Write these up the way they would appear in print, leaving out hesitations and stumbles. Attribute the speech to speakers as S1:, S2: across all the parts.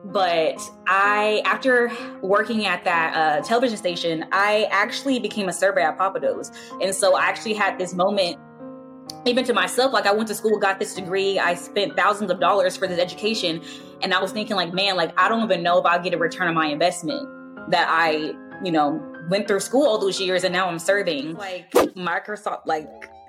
S1: But after working at that television station, I actually became a server at Pappadeaux. And so I actually had this moment, even to myself, like I went to school, got this degree, I spent thousands of dollars for this education. And I was thinking like, man, like, I don't even know if I'll get a return on my investment that I, went through school all those years and now I'm serving. Like Microsoft, like,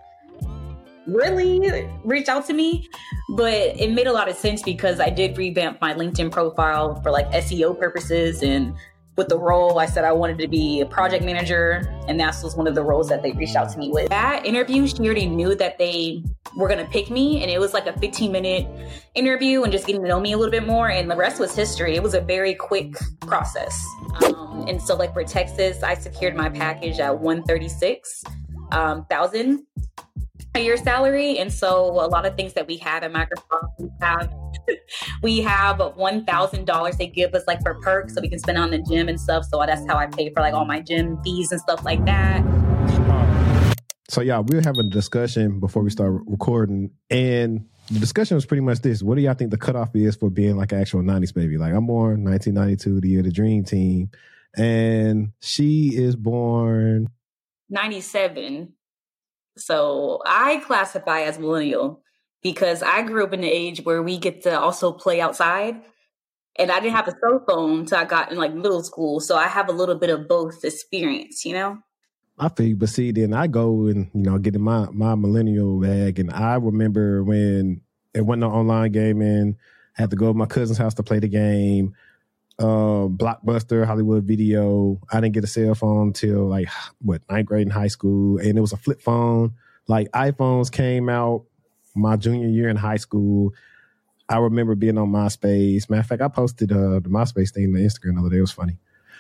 S1: really reached out to me, but it made a lot of sense because I did revamp my LinkedIn profile for like SEO purposes. And with the role, I said I wanted to be a project manager, and that was one of the roles that they reached out to me with. That interview, she already knew that they were going to pick me, and it was like a 15-minute interview and just getting to know me a little bit more, and the rest was history. It was a very quick process. And so like for Texas, I secured my package at $136,000 a year salary. And so a lot of things that we have at Microsoft, we have $1,000 they give us like for perks so we can spend on the gym and stuff. So that's how I pay for like all my gym fees and stuff like that.
S2: So yeah, we were having a discussion before we start recording, and the discussion was pretty much this: what do y'all think the cutoff is for being like an actual 90s baby? Like, I'm born 1992, the year of the Dream Team, and she is born
S1: 97. So I classify as millennial because I grew up in the age where we get to also play outside. And I didn't have a cell phone until I got in like middle school. So I have a little bit of both experience,
S2: I feel you, but see, then I go and, get in my millennial bag. And I remember when it wasn't no online gaming, I had to go to my cousin's house to play the game. Blockbuster, Hollywood Video. I didn't get a cell phone till like, ninth grade in high school. And it was a flip phone. Like, iPhones came out my junior year in high school. I remember being on MySpace. Matter of fact, I posted the MySpace thing on Instagram the other day. It was funny.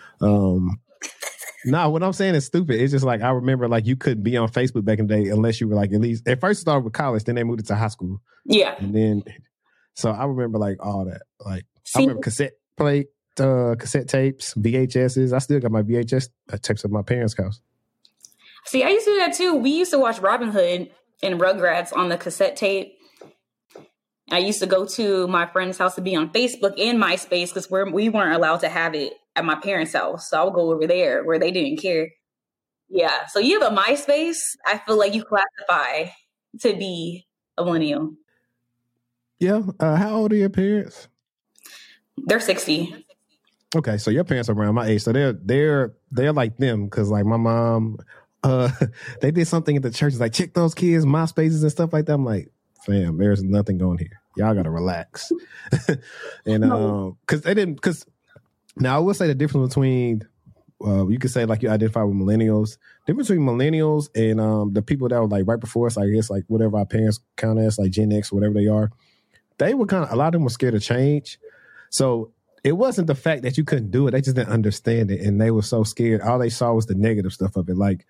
S2: No, what I'm saying is stupid. It's just like, I remember like you couldn't be on Facebook back in the day unless you were like, at least, at first it started with college, then they moved it to high school.
S1: Yeah.
S2: And then, so I remember like all that. Like, I remember cassette tapes, VHSs. I still got my VHS tapes at my parents' house.
S1: See, I used to do that too. We used to watch Robin Hood and Rugrats on the cassette tape. I used to go to my friend's house to be on Facebook and MySpace because we weren't allowed to have it at my parents' house. So I would go over there where they didn't care. Yeah. So you have a MySpace. I feel like you classify to be a millennial.
S2: Yeah. How old are your parents?
S1: They're 60.
S2: Okay, so your parents are around my age, so they're like them, because like my mom, they did something at the church, like check those kids' MySpaces and stuff like that. I'm like, fam, there's nothing going here. Y'all gotta relax. And because now I will say the difference between you could say like you identify with millennials. The difference between millennials and the people that were like right before us, I guess like whatever our parents count as, like Gen X, whatever they are, they were a lot of them were scared of change. So it wasn't the fact that you couldn't do it. They just didn't understand it. And they were so scared. All they saw was the negative stuff of it. Like,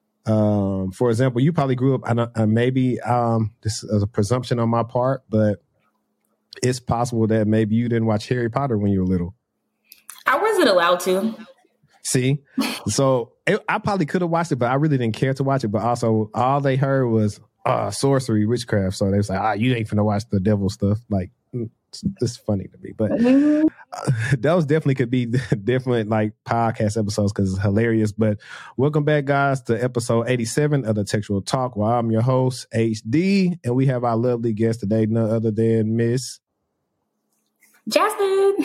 S2: for example, you probably grew up, maybe this is a presumption on my part, but it's possible that maybe you didn't watch Harry Potter when you were little.
S1: I wasn't allowed to.
S2: See? So I probably could have watched it, but I really didn't care to watch it. But also, all they heard was sorcery, witchcraft. So they was like, you ain't finna watch the devil stuff. Like, it's funny to me, but those definitely could be different like podcast episodes because it's hilarious. But welcome back, guys, to episode 87 of the Textual Talk, where I'm your host, HD, and we have our lovely guest today, none other than Miss
S1: Jasmine.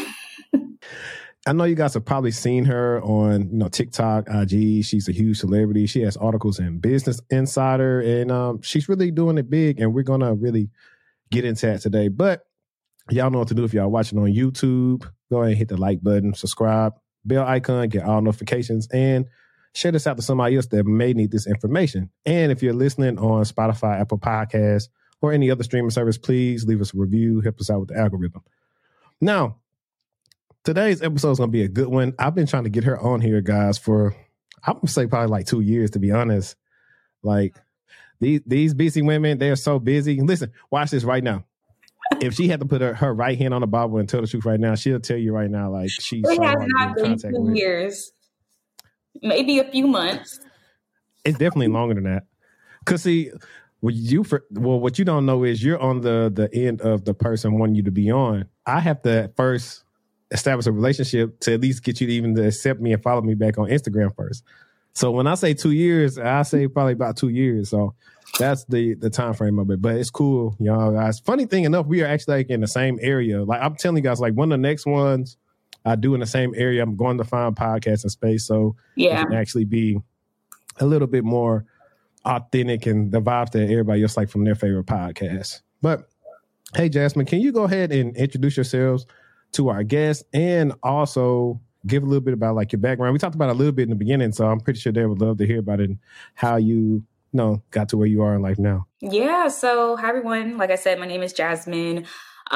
S2: I know you guys have probably seen her on TikTok, IG. She's a huge celebrity. She has articles in Business Insider, and she's really doing it big. And we're gonna really get into that today, but y'all know what to do if y'all watching on YouTube. Go ahead and hit the like button, subscribe, bell icon, get all notifications, and share this out to somebody else that may need this information. And if you're listening on Spotify, Apple Podcasts, or any other streaming service, please leave us a review, help us out with the algorithm. Now, today's episode is going to be a good one. I've been trying to get her on here, guys, for, I'm going to say probably like 2 years, to be honest. Like, these busy women, they're so busy. Listen, watch this right now. If she had to put her right hand on the Bible and tell the truth right now, she'll tell you right now, like, she's
S1: it
S2: so
S1: has
S2: hard
S1: not
S2: to get in
S1: been
S2: contact
S1: 2
S2: with.
S1: years, maybe a few months.
S2: It's definitely longer than that. Because see, what you don't know is you're on the end of the person wanting you to be on. I have to first establish a relationship to at least get you to even to accept me and follow me back on Instagram first. So when I say 2 years, I say probably about 2 years. So that's the time frame of it. But it's cool, y'all guys. Funny thing enough, we are actually like in the same area. Like I'm telling you guys, like one of the next ones I do in the same area, I'm going to find podcasting space. So it can actually be a little bit more authentic and the vibes that everybody else like from their favorite podcast. But hey, Jasmine, can you go ahead and introduce yourselves to our guests and also give a little bit about like your background? We talked about it a little bit in the beginning, so I'm pretty sure they would love to hear about it and how you got to where you are in life now.
S1: Yeah. So hi, everyone. Like I said, my name is Jasmine.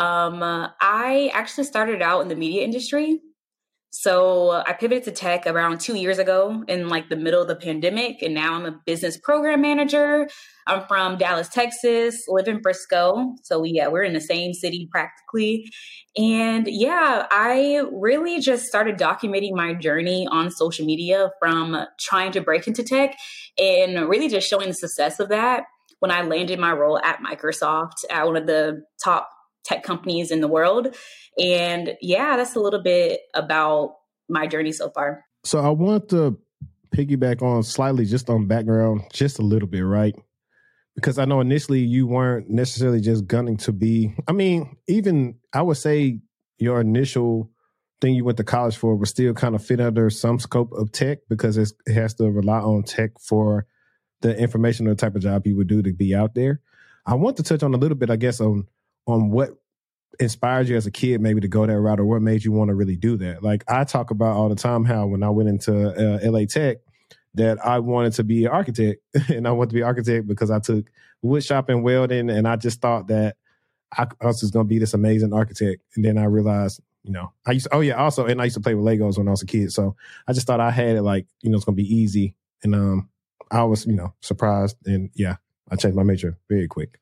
S1: I actually started out in the media industry. So I pivoted to tech around 2 years ago in like the middle of the pandemic. And now I'm a business program manager. I'm from Dallas, Texas, live in Frisco. So we're in the same city practically. And I really just started documenting my journey on social media from trying to break into tech and really just showing the success of that when I landed my role at Microsoft at one of the top tech companies in the world. And that's a little bit about my journey so far.
S2: So I want to piggyback on slightly just on background, just a little bit, right? Because I know initially you weren't necessarily just gunning to be, even I would say your initial thing you went to college for was still kind of fit under some scope of tech because it has to rely on tech for the information or the type of job you would do to be out there. I want to touch on a little bit, I guess, on what inspired you as a kid maybe to go that route or what made you want to really do that. Like I talk about all the time how when I went into LA Tech that I wanted to be an architect and I wanted to be an architect because I took wood shop and welding and I just thought that I was just going to be this amazing architect. And then I realized, I used to play with Legos when I was a kid. So I just thought I had it like, it's going to be easy. And I was, surprised. And I changed my major very quick.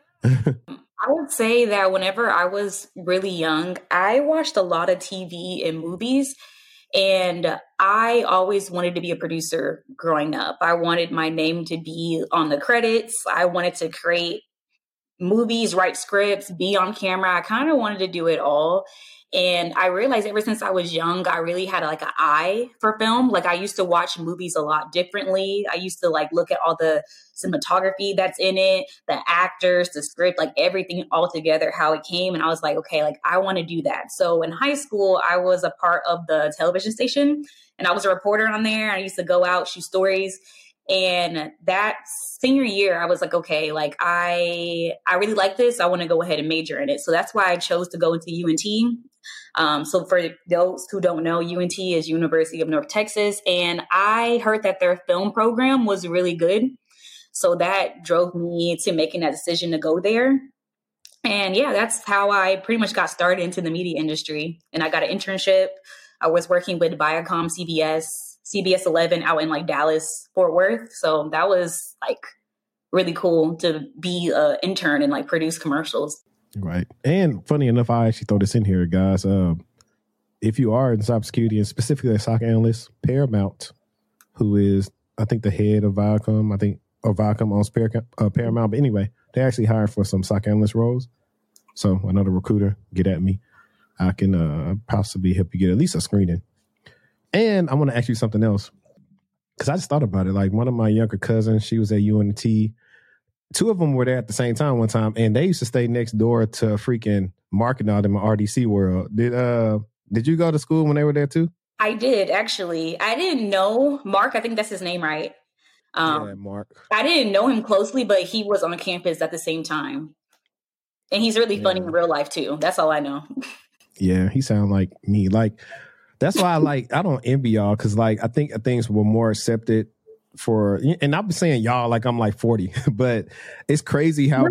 S1: I would say that whenever I was really young, I watched a lot of TV and movies, and I always wanted to be a producer growing up. I wanted my name to be on the credits. I wanted to create movies, write scripts, be on camera. I kind of wanted to do it all. And I realized ever since I was young, I really had like an eye for film. Like I used to watch movies a lot differently. I used to like look at all the cinematography that's in it, the actors, the script, like everything all together, how it came. And I was like, okay, like I want to do that. So in high school, I was a part of the television station and I was a reporter on there. I used to go out, shoot stories. And that senior year, I was like, okay, like I really like this. I want to go ahead and major in it. So that's why I chose to go into UNT. So for those who don't know, UNT is University of North Texas. And I heard that their film program was really good. So that drove me to making that decision to go there. And that's how I pretty much got started into the media industry. And I got an internship. I was working with Viacom CBS 11 out in like Dallas, Fort Worth. So that was like really cool to be an intern and like produce commercials.
S2: Right. And funny enough, I actually throw this in here, guys. If you are in cybersecurity and specifically a SOC analyst, Paramount, who is, I think, the head of Viacom, or Viacom owns Paramount. But anyway, they actually hired for some SOC analyst roles. So another recruiter, get at me. I can possibly help you get at least a screening. And I want to ask you something else because I just thought about it. Like one of my younger cousins, she was at UNT. Two of them were there at the same time one time, and they used to stay next door to freaking marketing out in my RDC world. Did you go to school when they were there too?
S1: I did, actually. I didn't know Mark. I think that's his name, right?
S2: Mark.
S1: I didn't know him closely, but he was on campus at the same time. And he's really funny in real life too. That's all I know.
S2: Yeah, he sounds like me. Like that's why I don't envy y'all because like I think things were more accepted for, and I've been saying y'all like I'm like 40, but it's crazy how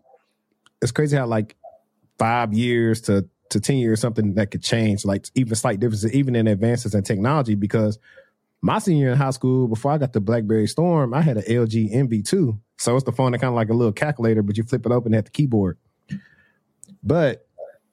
S2: like 5 years to 10 years something that could change, like even slight differences, even in advances in technology. Because my senior year in high school, before I got the BlackBerry Storm, I had an LG MV2. So it's the phone that kind of like a little calculator, but you flip it open at the keyboard. But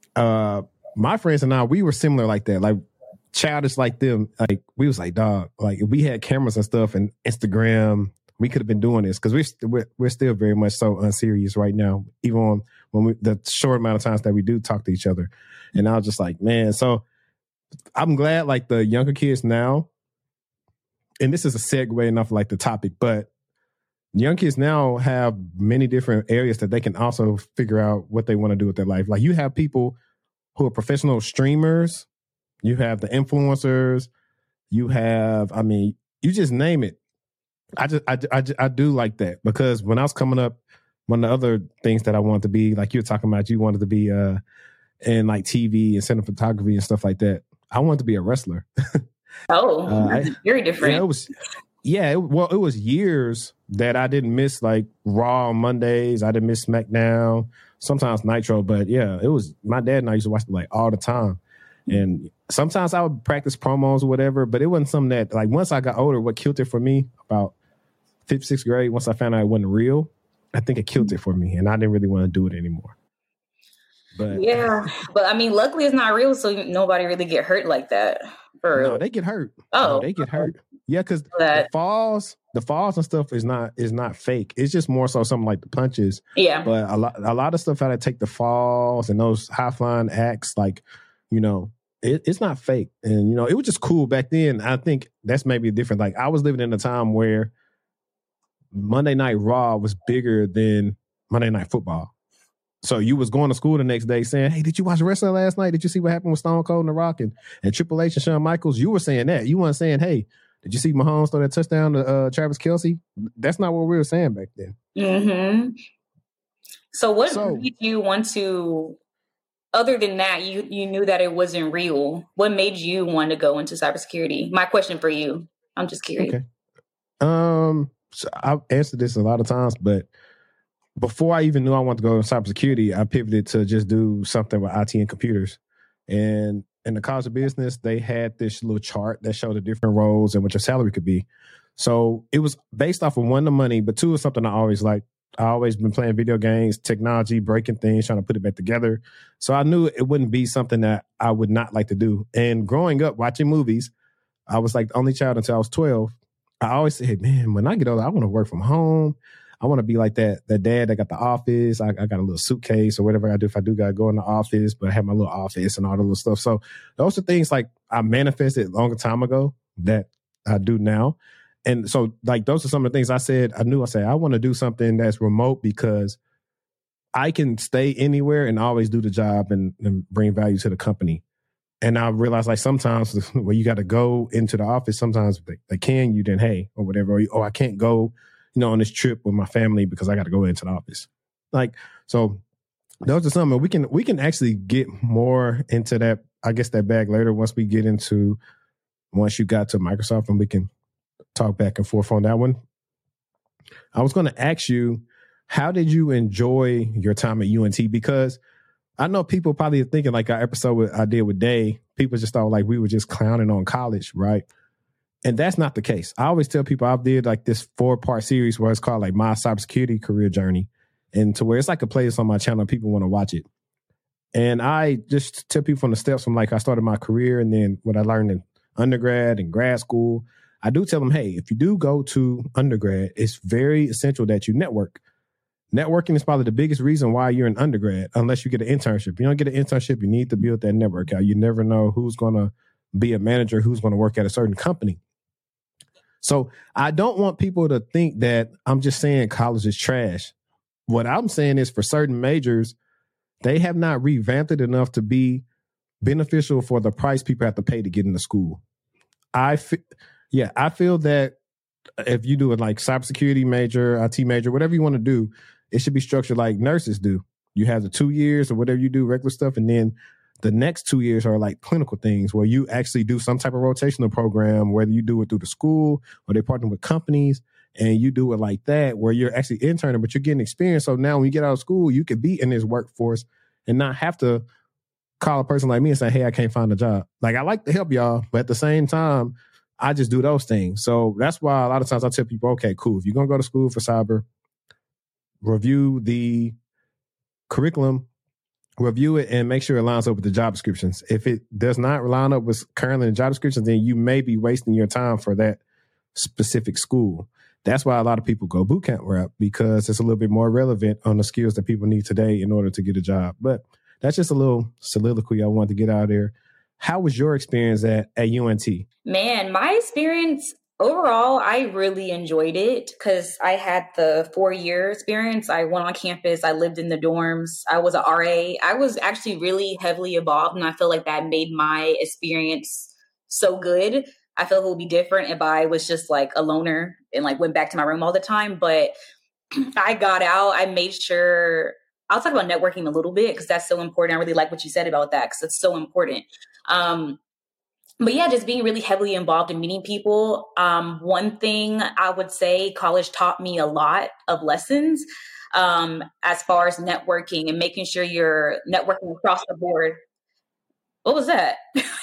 S2: my friends and I, we were similar like that, like childish like them. Like we was like, dog, like if we had cameras and stuff and Instagram, we could have been doing this because we're still very much so unserious right now, even on the short amount of times that we do talk to each other. And I was just like, man, so I'm glad like the younger kids now, and this is a segue enough like the topic, but young kids now have many different areas that they can also figure out what they want to do with their life. Like you have people who are professional streamers, you have the influencers, you have, I mean, you just name it. I do like that because when I was coming up, one of the other things that I wanted to be, like you were talking about, you wanted to be in like TV and cinematography and stuff like that. I wanted to be a wrestler.
S1: Oh, very different.
S2: It was years that I didn't miss like Raw on Mondays. I didn't miss SmackDown, sometimes Nitro, but yeah, it was my dad and I used to watch it like all the time. And sometimes I would practice promos or whatever, but it wasn't something that like once I got older, what killed it for me about 5th, 6th grade, once I found out it wasn't real, I think it killed it for me and I didn't really want to do it anymore. But
S1: yeah, but I mean, luckily it's not real, so nobody really get hurt like that.
S2: No, they get hurt.
S1: Oh,
S2: they get hurt. Yeah, because the falls and stuff is not fake. It's just more so something like the punches.
S1: Yeah.
S2: But a lot of stuff how to take the falls and those high flying acts, like, you know, it's not fake. And, you know, it was just cool back then. I think that's maybe different. Like I was living in a time where Monday Night Raw was bigger than Monday Night Football. So you was going to school the next day saying, hey, did you watch wrestling last night? Did you see what happened with Stone Cold and The Rock and Triple H and Shawn Michaels? You were saying that. You weren't saying, hey, did you see Mahomes throw that touchdown to Travis Kelce? That's not what we were saying back then.
S1: Mm-hmm. So what made you want to, other than that, you knew that it wasn't real. What made you want to go into cybersecurity? My question for you. I'm just curious.
S2: Okay. So I've answered this a lot of times, but before I even knew I wanted to go in cybersecurity, I pivoted to just do something with IT and computers. And in the College of Business, they had this little chart that showed the different roles and what your salary could be. So it was based off of one, the money, but two, is something I always liked. I always been playing video games, technology, breaking things, trying to put it back together. So I knew it wouldn't be something that I would not like to do. And growing up, watching movies, I was like the only child until I was 12. I always said, man, when I get older, I want to work from home. I want to be like that dad that got the office. I got a little suitcase or whatever I do if I do got to go in the office, but I have my little office and all the little stuff. So those are things like I manifested a long time ago that I do now. And so like those are some of the things I said. I want to do something that's remote because I can stay anywhere and always do the job and bring value to the company. And I realized like sometimes when you got to go into the office, sometimes they can, you then, hey, or whatever, or I can't go, you know, on this trip with my family because I got to go into the office. Like, so those are some, we can actually get more into that, I guess that bag later once you got to Microsoft and we can talk back and forth on that one. I was going to ask you, how did you enjoy your time at UNT? Because I know people probably are thinking like our episode I did with Day, people just thought like we were just clowning on college, right? And that's not the case. I always tell people I did like this 4-part series where it's called like My Cybersecurity Career Journey. And to where it's like a playlist on my channel, people want to watch it. And I just tell people from the steps from like I started my career and then what I learned in undergrad and grad school. I do tell them, hey, if you do go to undergrad, it's very essential that you network. Networking is probably the biggest reason why you're in undergrad, unless you get an internship. If you don't get an internship, you need to build that network out. You never know who's going to be a manager, who's going to work at a certain company. So I don't want people to think that I'm just saying college is trash. What I'm saying is for certain majors, they have not revamped it enough to be beneficial for the price people have to pay to get into school. I feel that if you do it like cybersecurity major, IT major, whatever you want to do, it should be structured like nurses do. You have the 2 years or whatever you do, regular stuff, and then the next 2 years are like clinical things where you actually do some type of rotational program, whether you do it through the school or they partner with companies and you do it like that where you're actually interning, but you're getting experience. So now when you get out of school, you could be in this workforce and not have to call a person like me and say, hey, I can't find a job. Like I like to help y'all, but at the same time, I just do those things. So that's why a lot of times I tell people, okay, cool. If you're going to go to school for cyber, review the curriculum, review it and make sure it lines up with the job descriptions. If it does not line up with currently the job descriptions, then you may be wasting your time for that specific school. That's why a lot of people go boot camp route because it's a little bit more relevant on the skills that people need today in order to get a job. But that's just a little soliloquy I wanted to get out there. how was your experience at UNT?
S1: Man, my experience overall, I really enjoyed it because I had the 4-year experience. I went on campus. I lived in the dorms. I was an RA. I was actually really heavily involved, and I feel like that made my experience so good. I feel it would be different if I was just like a loner and like went back to my room all the time. But I got out. I made sure. I'll talk about networking a little bit because that's so important. I really like what you said about that because it's so important. But yeah, just being really heavily involved in meeting people. One thing I would say college taught me a lot of lessons as far as networking and making sure you're networking across the board. What was that?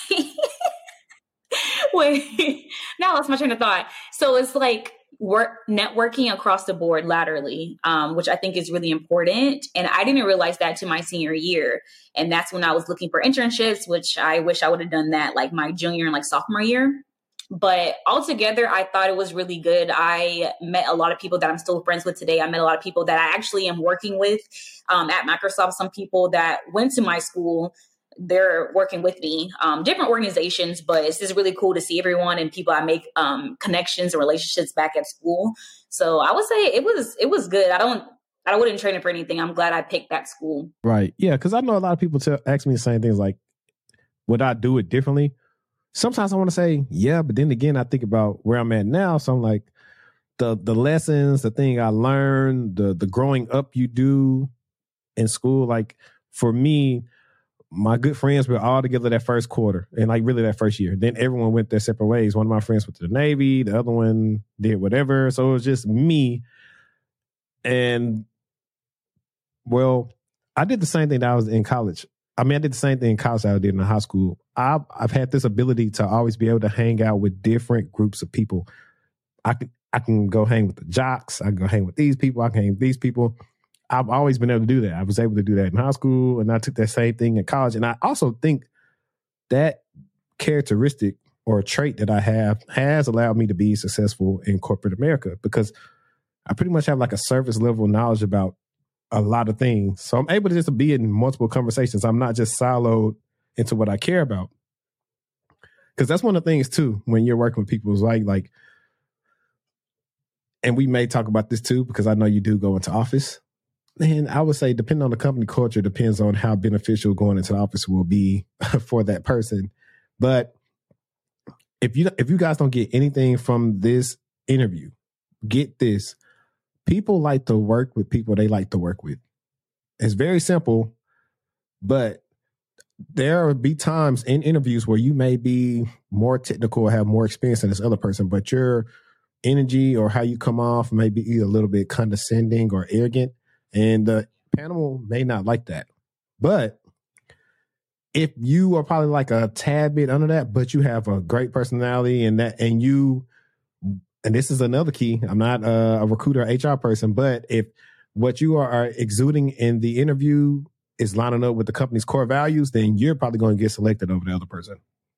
S1: Wait, now I lost my train of thought. So it's like networking across the board laterally, which I think is really important. And I didn't realize that to my senior year. And that's when I was looking for internships, which I wish I would have done that like my junior and like sophomore year. But altogether, I thought it was really good. I met a lot of people that I'm still friends with today. I met a lot of people that I actually am working with at Microsoft. Some people that went to my school, they're working with me, different organizations, but it's just really cool to see everyone and people I make connections and relationships back at school. So I would say it was good. I wouldn't train it for anything. I'm glad I picked that school.
S2: Right. Yeah. Cause I know a lot of people ask me the same things like, would I do it differently? Sometimes I want to say, yeah, but then again, I think about where I'm at now. So I'm like, the lessons, the thing I learned, the growing up you do in school. Like for me, my good friends were all together that first quarter and like really that first year. Then everyone went their separate ways. One of my friends went to the Navy. The other one did whatever. So it was just me. And well, I did the same thing that I was in college. I mean, I did the same thing in college that I did in high school. I've had this ability to always be able to hang out with different groups of people. I can go hang with the jocks. I can go hang with these people. I can hang with these people. I've always been able to do that. I was able to do that in high school, and I took that same thing in college. And I also think that characteristic or trait that I have has allowed me to be successful in corporate America because I pretty much have like a surface level knowledge about a lot of things. So I'm able to just be in multiple conversations. I'm not just siloed into what I care about. Because that's one of the things too, when you're working with people is like, and we may talk about this too, because I know you do go into office. And I would say, depending on the company culture, depends on how beneficial going into the office will be for that person. But if you guys don't get anything from this interview, get this. People like to work with people they like to work with. It's very simple, but there will be times in interviews where you may be more technical or have more experience than this other person, but your energy or how you come off may be either a little bit condescending or arrogant. And the panel may not like that. But if you are probably like a tad bit under that, but you have a great personality and this is another key. I'm not a recruiter or HR person, but if what you are exuding in the interview is lining up with the company's core values, then you're probably going to get selected over the other person.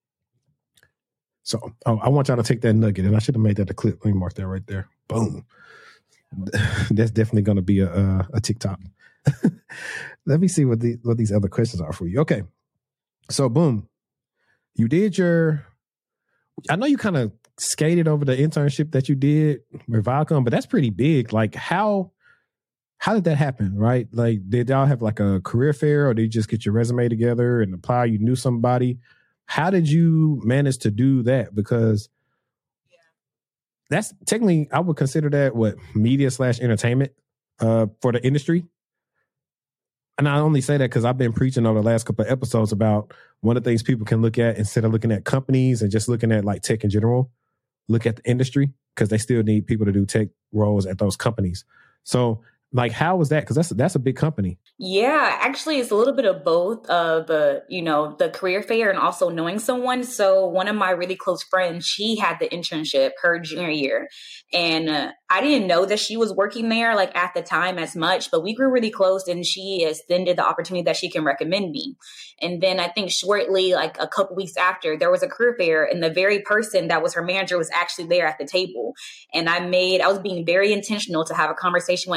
S2: So I want y'all to take that nugget, and I should have made that a clip. Let me mark that right there. Boom. That's definitely going to be a TikTok. Let me see what these other questions are for you. Okay. So boom. You did I know you kind of skated over the internship that you did with Viacom, but that's pretty big. Like how did that happen? Right? Like, did y'all have like a career fair or did you just get your resume together and apply? You knew somebody. How did you manage to do that? Because that's technically, I would consider that media/entertainment for the industry. And I only say that because I've been preaching over the last couple of episodes about one of the things people can look at instead of looking at companies and just looking at like tech in general, look at the industry because they still need people to do tech roles at those companies. So like, how was that? Because that's a big company.
S1: Yeah, actually, it's a little bit of both of the career fair and also knowing someone. So one of my really close friends, she had the internship her junior year, and I didn't know that she was working there like at the time as much, but we grew really close, and she extended the opportunity that she can recommend me. And then I think shortly, like a couple weeks after, there was a career fair, and the very person that was her manager was actually there at the table. And I was being very intentional to have a conversation with him. I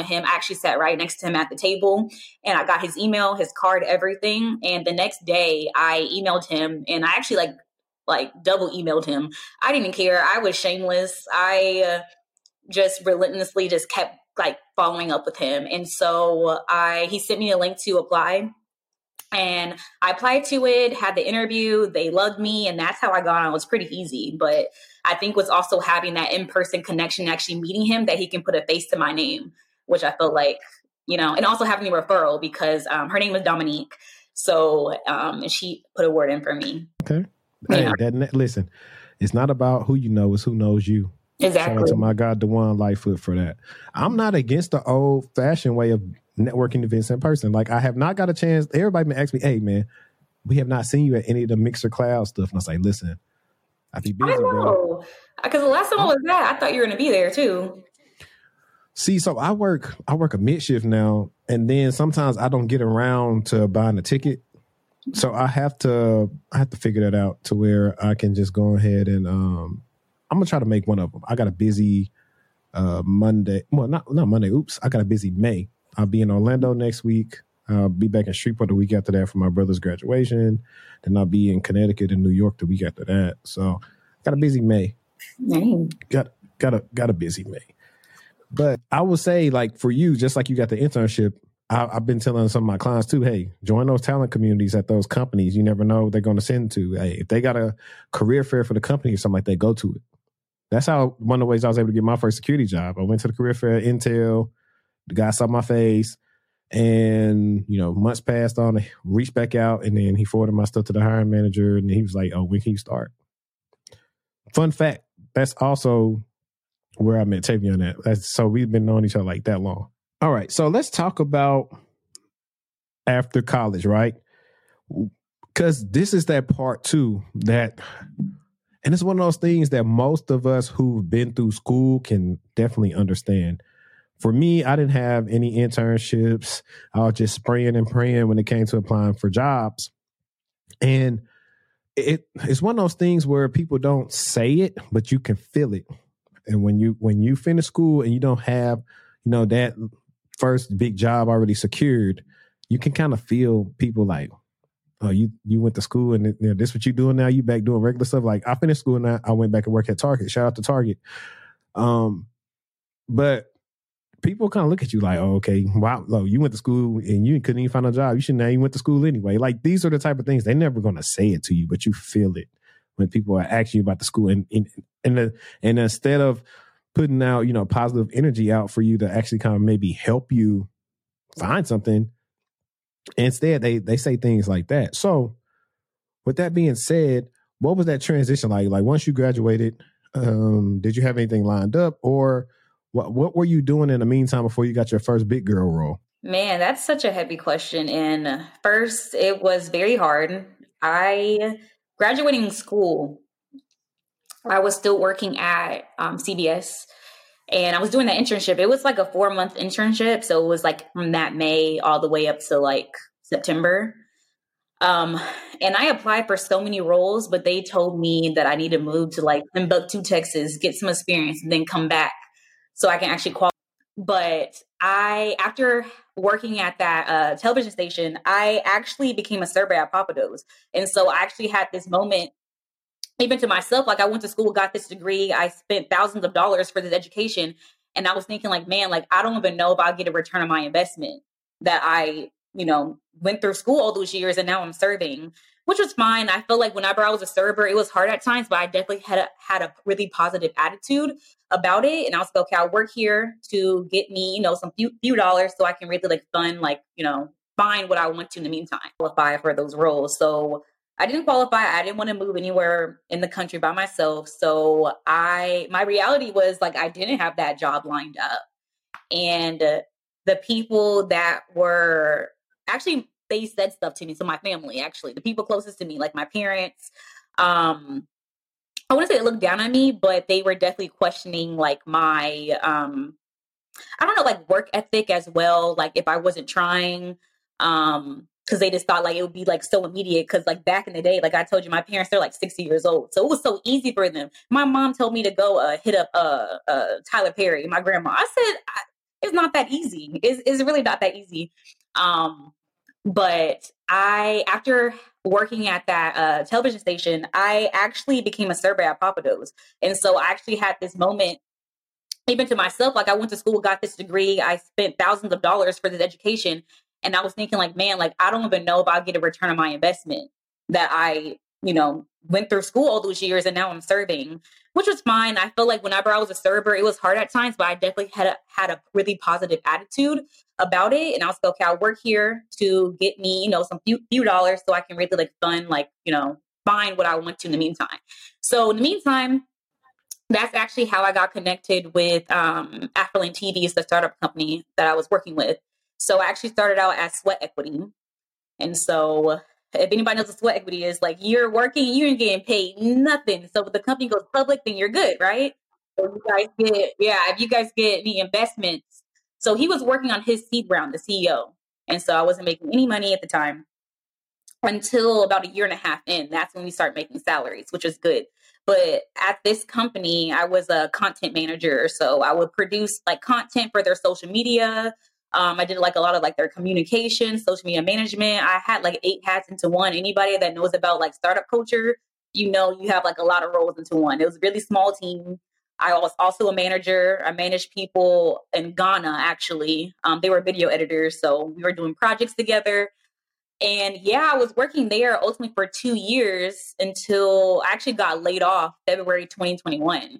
S1: actually sat right next to him at the table, and I got his email, his card, everything. And the next day I emailed him, and I actually like double emailed him. I didn't care. I was shameless. I just relentlessly just kept like following up with him. And so he sent me a link to apply, and I applied to it, had the interview, they loved me, and that's how I got on. It was pretty easy. But I think was also having that in-person connection, actually meeting him, that he can put a face to my name, which I felt like, and also having the referral because her name was Dominique. So and she put a word in for me.
S2: Okay. Hey, listen, it's not about who you know, it's who knows you.
S1: Exactly.
S2: Shout out to my guy, DeJuan Lightfoot, for that. I'm not against the old-fashioned way of networking events in person. Like, I have not got a chance. Everybody been asking me, hey, man, we have not seen you at any of the Mixer Cloud stuff. And I was like, listen, I be busy, bro.
S1: Because the last time I was there, I thought you were going to be there, too.
S2: See, so I work a mid-shift now, and then sometimes I don't get around to buying a ticket. So I have to figure that out to where I can just go ahead and I'm going to try to make one of them. I got a busy Monday. Well, not Monday. Oops. I got a busy May. I'll be in Orlando next week. I'll be back in Shreveport the week after that for my brother's graduation. Then I'll be in Connecticut and New York the week after that. So got a busy May. Got a busy May. But I would say, like, for you, just like you got the internship, I've been telling some of my clients too, hey, join those talent communities at those companies. You never know what they're going to send to. Hey, if they got a career fair for the company or something like that, go to it. That's how one of the ways I was able to get my first security job. I went to the career fair, Intel. The guy saw my face, and, months passed on. I reached back out, and then he forwarded my stuff to the hiring manager, and he was like, oh, when can you start? Fun fact, that's also where I met Tavion at. So we've been knowing each other like that long. All right, so let's talk about after college, right? Because this is that part too that, and it's one of those things that most of us who've been through school can definitely understand. For me, I didn't have any internships. I was just spraying and praying when it came to applying for jobs. And it's one of those things where people don't say it, but you can feel it. And when you finish school and you don't have, that first big job already secured, you can kind of feel people like, oh, you went to school and this what you doing now? You back doing regular stuff. Like, I finished school now. I went back and worked at Target. Shout out to Target. But people kind of look at you like, oh, okay, wow, you went to school and you couldn't even find a job. You shouldn't have even went to school anyway. Like, these are the type of things, they're never going to say it to you, but you feel it when people are asking you about the school. And instead of putting out, positive energy out for you to actually kind of maybe help you find something, instead they say things like that. So with that being said, what was that transition like? Like, once you graduated, did you have anything lined up, or what were you doing in the meantime before you got your first big girl role?
S1: Man, that's such a heavy question. And first, it was very hard. Graduating school, I was still working at CBS, and I was doing that internship. It was like a 4-month internship. So it was like from that May all the way up to like September. And I applied for so many roles, but they told me that I need to move to like Timbuktu, Texas, get some experience, and then come back so I can actually qualify. But after working at that television station, I actually became a server at Papados. And so I actually had this moment, even to myself, like, I went to school, got this degree, I spent thousands of dollars for this education. And I was thinking like, man, like, I don't even know if I'll get a return on my investment that I, went through school all those years and now I'm serving, which was fine. I feel like whenever I was a server, it was hard at times, but I definitely had a really positive attitude about it. And I was like, okay, I'll work here to get me, some few dollars so I can really like fund, like, find what I want to in the meantime, qualify for those roles. So I didn't qualify. I didn't want to move anywhere in the country by myself. So my reality was like, I didn't have that job lined up. And the people that were actually, they said stuff to me. So my family, actually, the people closest to me, like my parents, I wouldn't say they looked down on me, but they were definitely questioning like my, I don't know, like work ethic as well. Like if I wasn't trying, because they just thought like it would be like so immediate. Because like back in the day, like I told you, my parents, they're like 60 years old. So it was so easy for them. My mom told me to go hit up Tyler Perry, my grandma. I said, it's not that easy. It's really not that easy. But after working at that television station, I actually became a server at Pappadeaux. And so I actually had this moment, even to myself, like I went to school, got this degree, I spent thousands of dollars for this education. And I was thinking like, man, like, I don't even know if I'll get a return on my investment that I, went through school all those years and now I'm serving, which was fine. I feel like whenever I was a server, it was hard at times, but I definitely had a really positive attitude about it. And I was like, okay, I'll work here to get me, some few dollars so I can really like fund, like, find what I want to in the meantime. So in the meantime, that's actually how I got connected with Afterlane TV, is the startup company that I was working with. So I actually started out as Sweat Equity. And so if anybody knows what Sweat Equity is, like, you're working, you're getting paid nothing. So if the company goes public, then you're good, right? So if you guys get any investments. So he was working on his seed round, the CEO. And so I wasn't making any money at the time until about a year and a half in. That's when we start making salaries, which is good. But at this company, I was a content manager. So I would produce like content for their social media. I did like a lot of like their communication, social media management. I had like 8 hats into one. Anybody that knows about like startup culture, you have like a lot of roles into one. It was a really small team. I was also a manager. I managed people in Ghana, actually. They were video editors. So we were doing projects together. And yeah, I was working there ultimately for 2 years until I actually got laid off February 2021.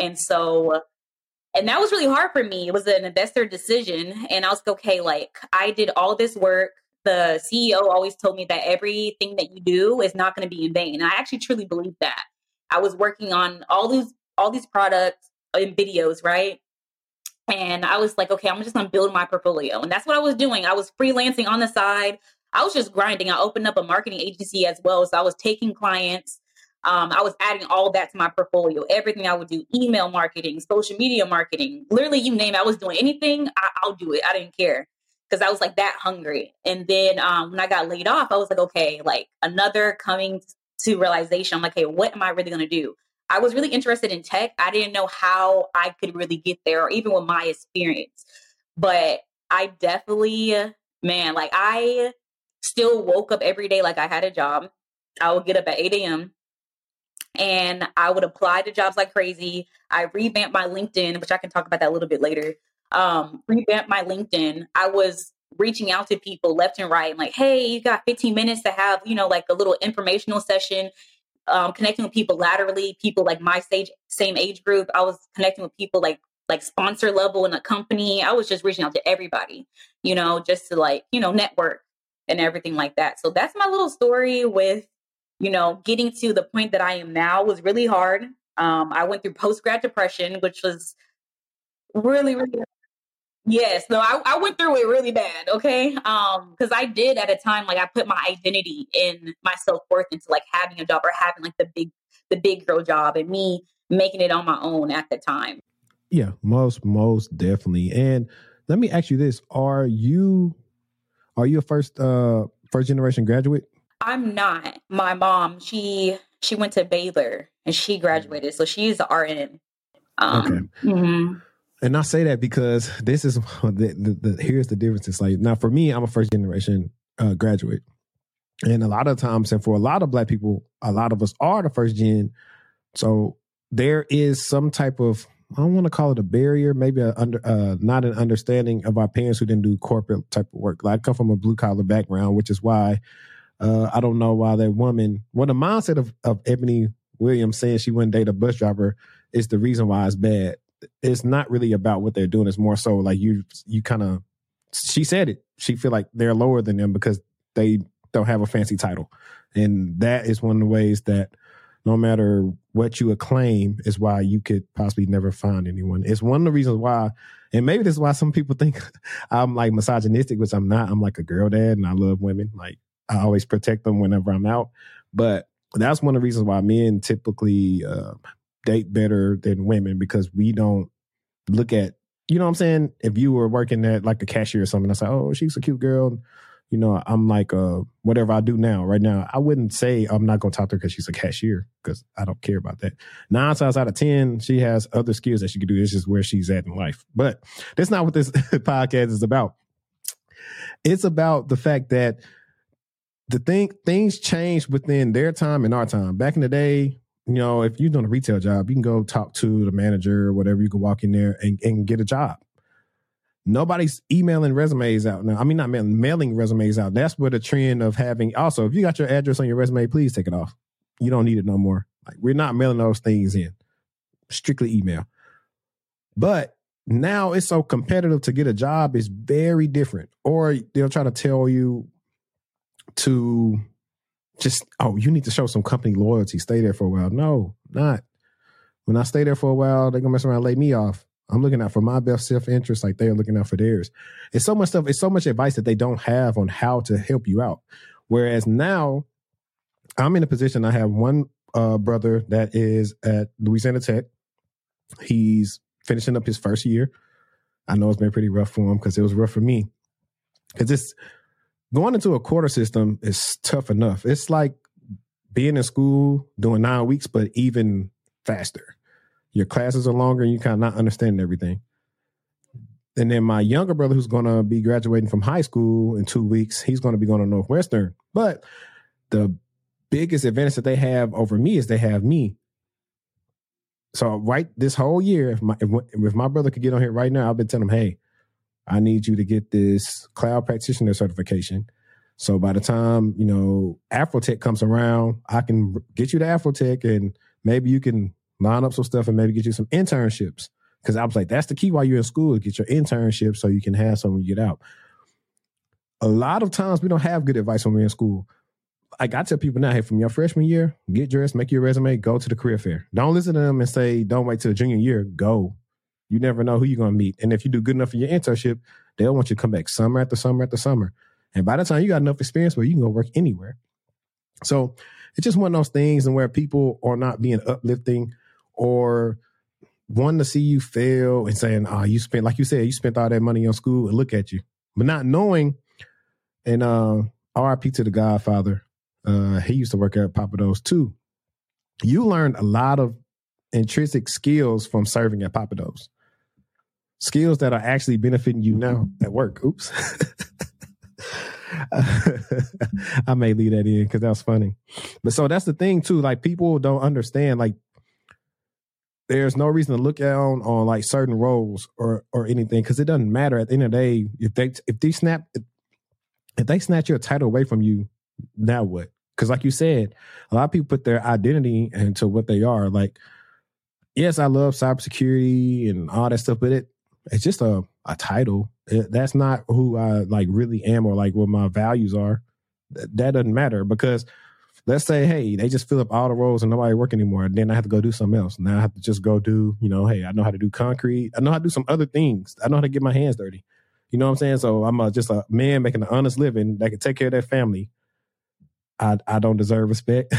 S1: And that was really hard for me. It was an investor decision. And I was like, okay, like, I did all this work. The CEO always told me that everything that you do is not going to be in vain. And I actually truly believe that. I was working on all these products and videos, right? And I was like, okay, I'm just going to build my portfolio. And that's what I was doing. I was freelancing on the side. I was just grinding. I opened up a marketing agency as well. So I was taking clients. I was adding all that to my portfolio. Everything I would do, email marketing, social media marketing, literally you name it. I was doing anything. I'll do it. I didn't care because I was like that hungry. And then when I got laid off, I was like, okay, like another coming to realization. I'm like, hey, what am I really going to do? I was really interested in tech. I didn't know how I could really get there, or even with my experience. But I definitely, man, like I still woke up every day like I had a job. I would get up at 8 a.m. and I would apply to jobs like crazy. I revamped my LinkedIn, which I can talk about that a little bit later. Revamped my LinkedIn. I was reaching out to people left and right, and like, hey, you got 15 minutes to have, like a little informational session, connecting with people laterally, people like my same age group. I was connecting with people like sponsor level in a company. I was just reaching out to everybody, just to like, network and everything like that. So that's my little story with, getting to the point that I am now was really hard. I went through post-grad depression, which was really, really, yes. No, I went through it really bad. Okay. Cause I did at a time, like I put my identity in my self-worth into like having a job or having like the big girl job, and me making it on my own at the time.
S2: Yeah, most definitely. And let me ask you this. Are you a first generation graduate?
S1: I'm not. My mom, she went to Baylor and she graduated. So she's an RN.
S2: Okay. Mm-hmm. And I say that because this is here's the difference. It's like, now for me, I'm a first generation graduate. And a lot of times, and for a lot of Black people, a lot of us are the first gen. So there is some type of, I don't want to call it a barrier, maybe not an understanding of our parents who didn't do corporate type of work. Like I come from a blue collar background, which is why I don't know why that woman, the mindset of Ebony Williams saying she wouldn't date a bus driver is the reason why it's bad. It's not really about what they're doing. It's more so like you kind of, she said it. She feel like they're lower than them because they don't have a fancy title. And that is one of the ways that no matter what you acclaim is why you could possibly never find anyone. It's one of the reasons why, and maybe this is why some people think I'm like misogynistic, which I'm not. I'm like a girl dad and I love women. Like I always protect them whenever I'm out. But that's one of the reasons why men typically date better than women, because we don't look at, you know what I'm saying? If you were working at like a cashier or something, I say, oh, she's a cute girl. I'm like, whatever I do now, right now, I wouldn't say I'm not going to talk to her because she's a cashier, because I don't care about that. 9 times out of 10, she has other skills that she can do. This is where she's at in life. But that's not what this podcast is about. It's about the fact that things change within their time and our time. Back in the day, if you're doing a retail job, you can go talk to the manager or whatever. You can walk in there and get a job. Nobody's emailing resumes out now. I mean, not mailing resumes out. That's where the trend of having. Also, if you got your address on your resume, please take it off. You don't need it no more. Like, we're not mailing those things in. Strictly email. But now it's so competitive to get a job. It's very different. Or they'll try to tell you to just, you need to show some company loyalty. Stay there for a while. No, not. When I stay there for a while, they're going to mess around and lay me off. I'm looking out for my best self-interest like they're looking out for theirs. It's so much stuff. It's so much advice that they don't have on how to help you out. Whereas now I'm in a position, I have one brother that is at Louisiana Tech. He's finishing up his first year. I know it's been pretty rough for him because it was rough for me. Because it's going into a quarter system is tough enough. It's like being in school doing 9 weeks, but even faster. Your classes are longer and you kind of not understanding everything. And then my younger brother, who's going to be graduating from high school in 2 weeks, he's going to be going to Northwestern. But the biggest advantage that they have over me is they have me. So right this whole year, if my brother could get on here right now, I've been telling him, hey, I need you to get this cloud practitioner certification. So by the time, Afrotech comes around, I can get you to Afrotech and maybe you can line up some stuff and maybe get you some internships. Because I was like, that's the key while you're in school, to get your internship so you can have some when you get out. A lot of times we don't have good advice when we're in school. Like I tell people now, hey, from your freshman year, get dressed, make your resume, go to the career fair. Don't listen to them and say, don't wait till junior year, go. You never know who you're going to meet. And if you do good enough for your internship, they'll want you to come back summer after summer after summer. And by the time you got enough experience where you can go work anywhere. So it's just one of those things and where people are not being uplifting or wanting to see you fail and saying, you spent, like you said, you spent all that money on school and look at you. But not knowing, and RIP to the Godfather, he used to work at Pappadeaux too. You learned a lot of intrinsic skills from serving at Pappadeaux. Skills that are actually benefiting you now at work. Oops. I may leave that in because that was funny. But so that's the thing too. Like people don't understand, like there's no reason to look down on like certain roles or anything because it doesn't matter. At the end of the day, if they snatch your title away from you, now what? Because like you said, a lot of people put their identity into what they are. Like, yes, I love cybersecurity and all that stuff, but it's just a title. That's not who I like really am or like what my values are. That doesn't matter because let's say, hey, they just fill up all the roles and nobody work anymore. And then I have to go do something else. Now I have to just go do, hey, I know how to do concrete. I know how to do some other things. I know how to get my hands dirty. You know what I'm saying? So I'm just a man making an honest living that can take care of their family. I don't deserve respect.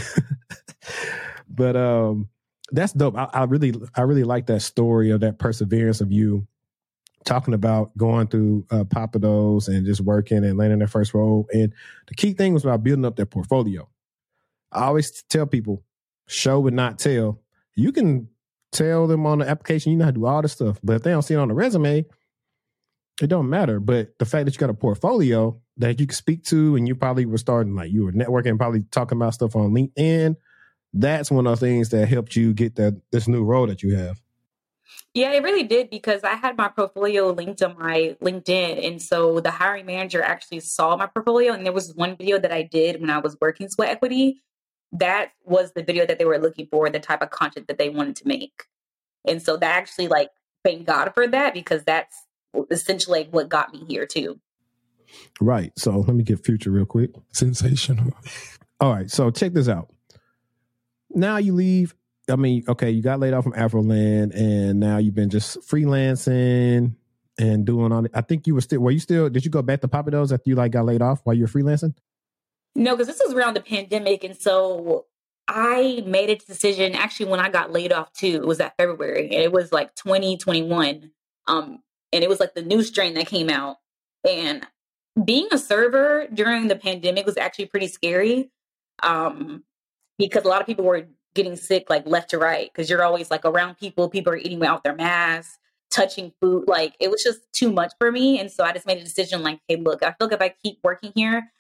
S2: But that's dope. I really like that story of that perseverance of you talking about going through Pappadeaux and just working and landing their first role. And the key thing was about building up their portfolio. I always tell people, show and not tell. You can tell them on the application, you know how to do all this stuff. But if they don't see it on the resume, it don't matter. But the fact that you got a portfolio that you can speak to and you probably were starting, like you were networking, probably talking about stuff on LinkedIn, that's one of the things that helped you get this new role that you have.
S1: Yeah, it really did because I had my portfolio linked on my LinkedIn. And so the hiring manager actually saw my portfolio. And there was one video that I did when I was working Sweat Equity. That was the video that they were looking for, the type of content that they wanted to make. And so that actually, like, thank God for that because that's essentially what got me here too.
S2: Right. So let me get Future real quick.
S3: Sensational.
S2: All right. So check this out. Now you leave. I mean, okay, you got laid off from Afroland and now you've been just freelancing and doing all. I think you were still, did you go back to Pappadeaux after you like got laid off while you were freelancing?
S1: No, because this was around the pandemic. And so I made a decision actually when I got laid off too. It was that February and it was like 2021. And it was like the new strain that came out. And being a server during the pandemic was actually pretty scary, because a lot of people were getting sick like left to right, because you're always like around people are eating without their masks, touching food. Like it was just too much for me. And so I just made a decision like, hey, look, I feel like if I keep working here,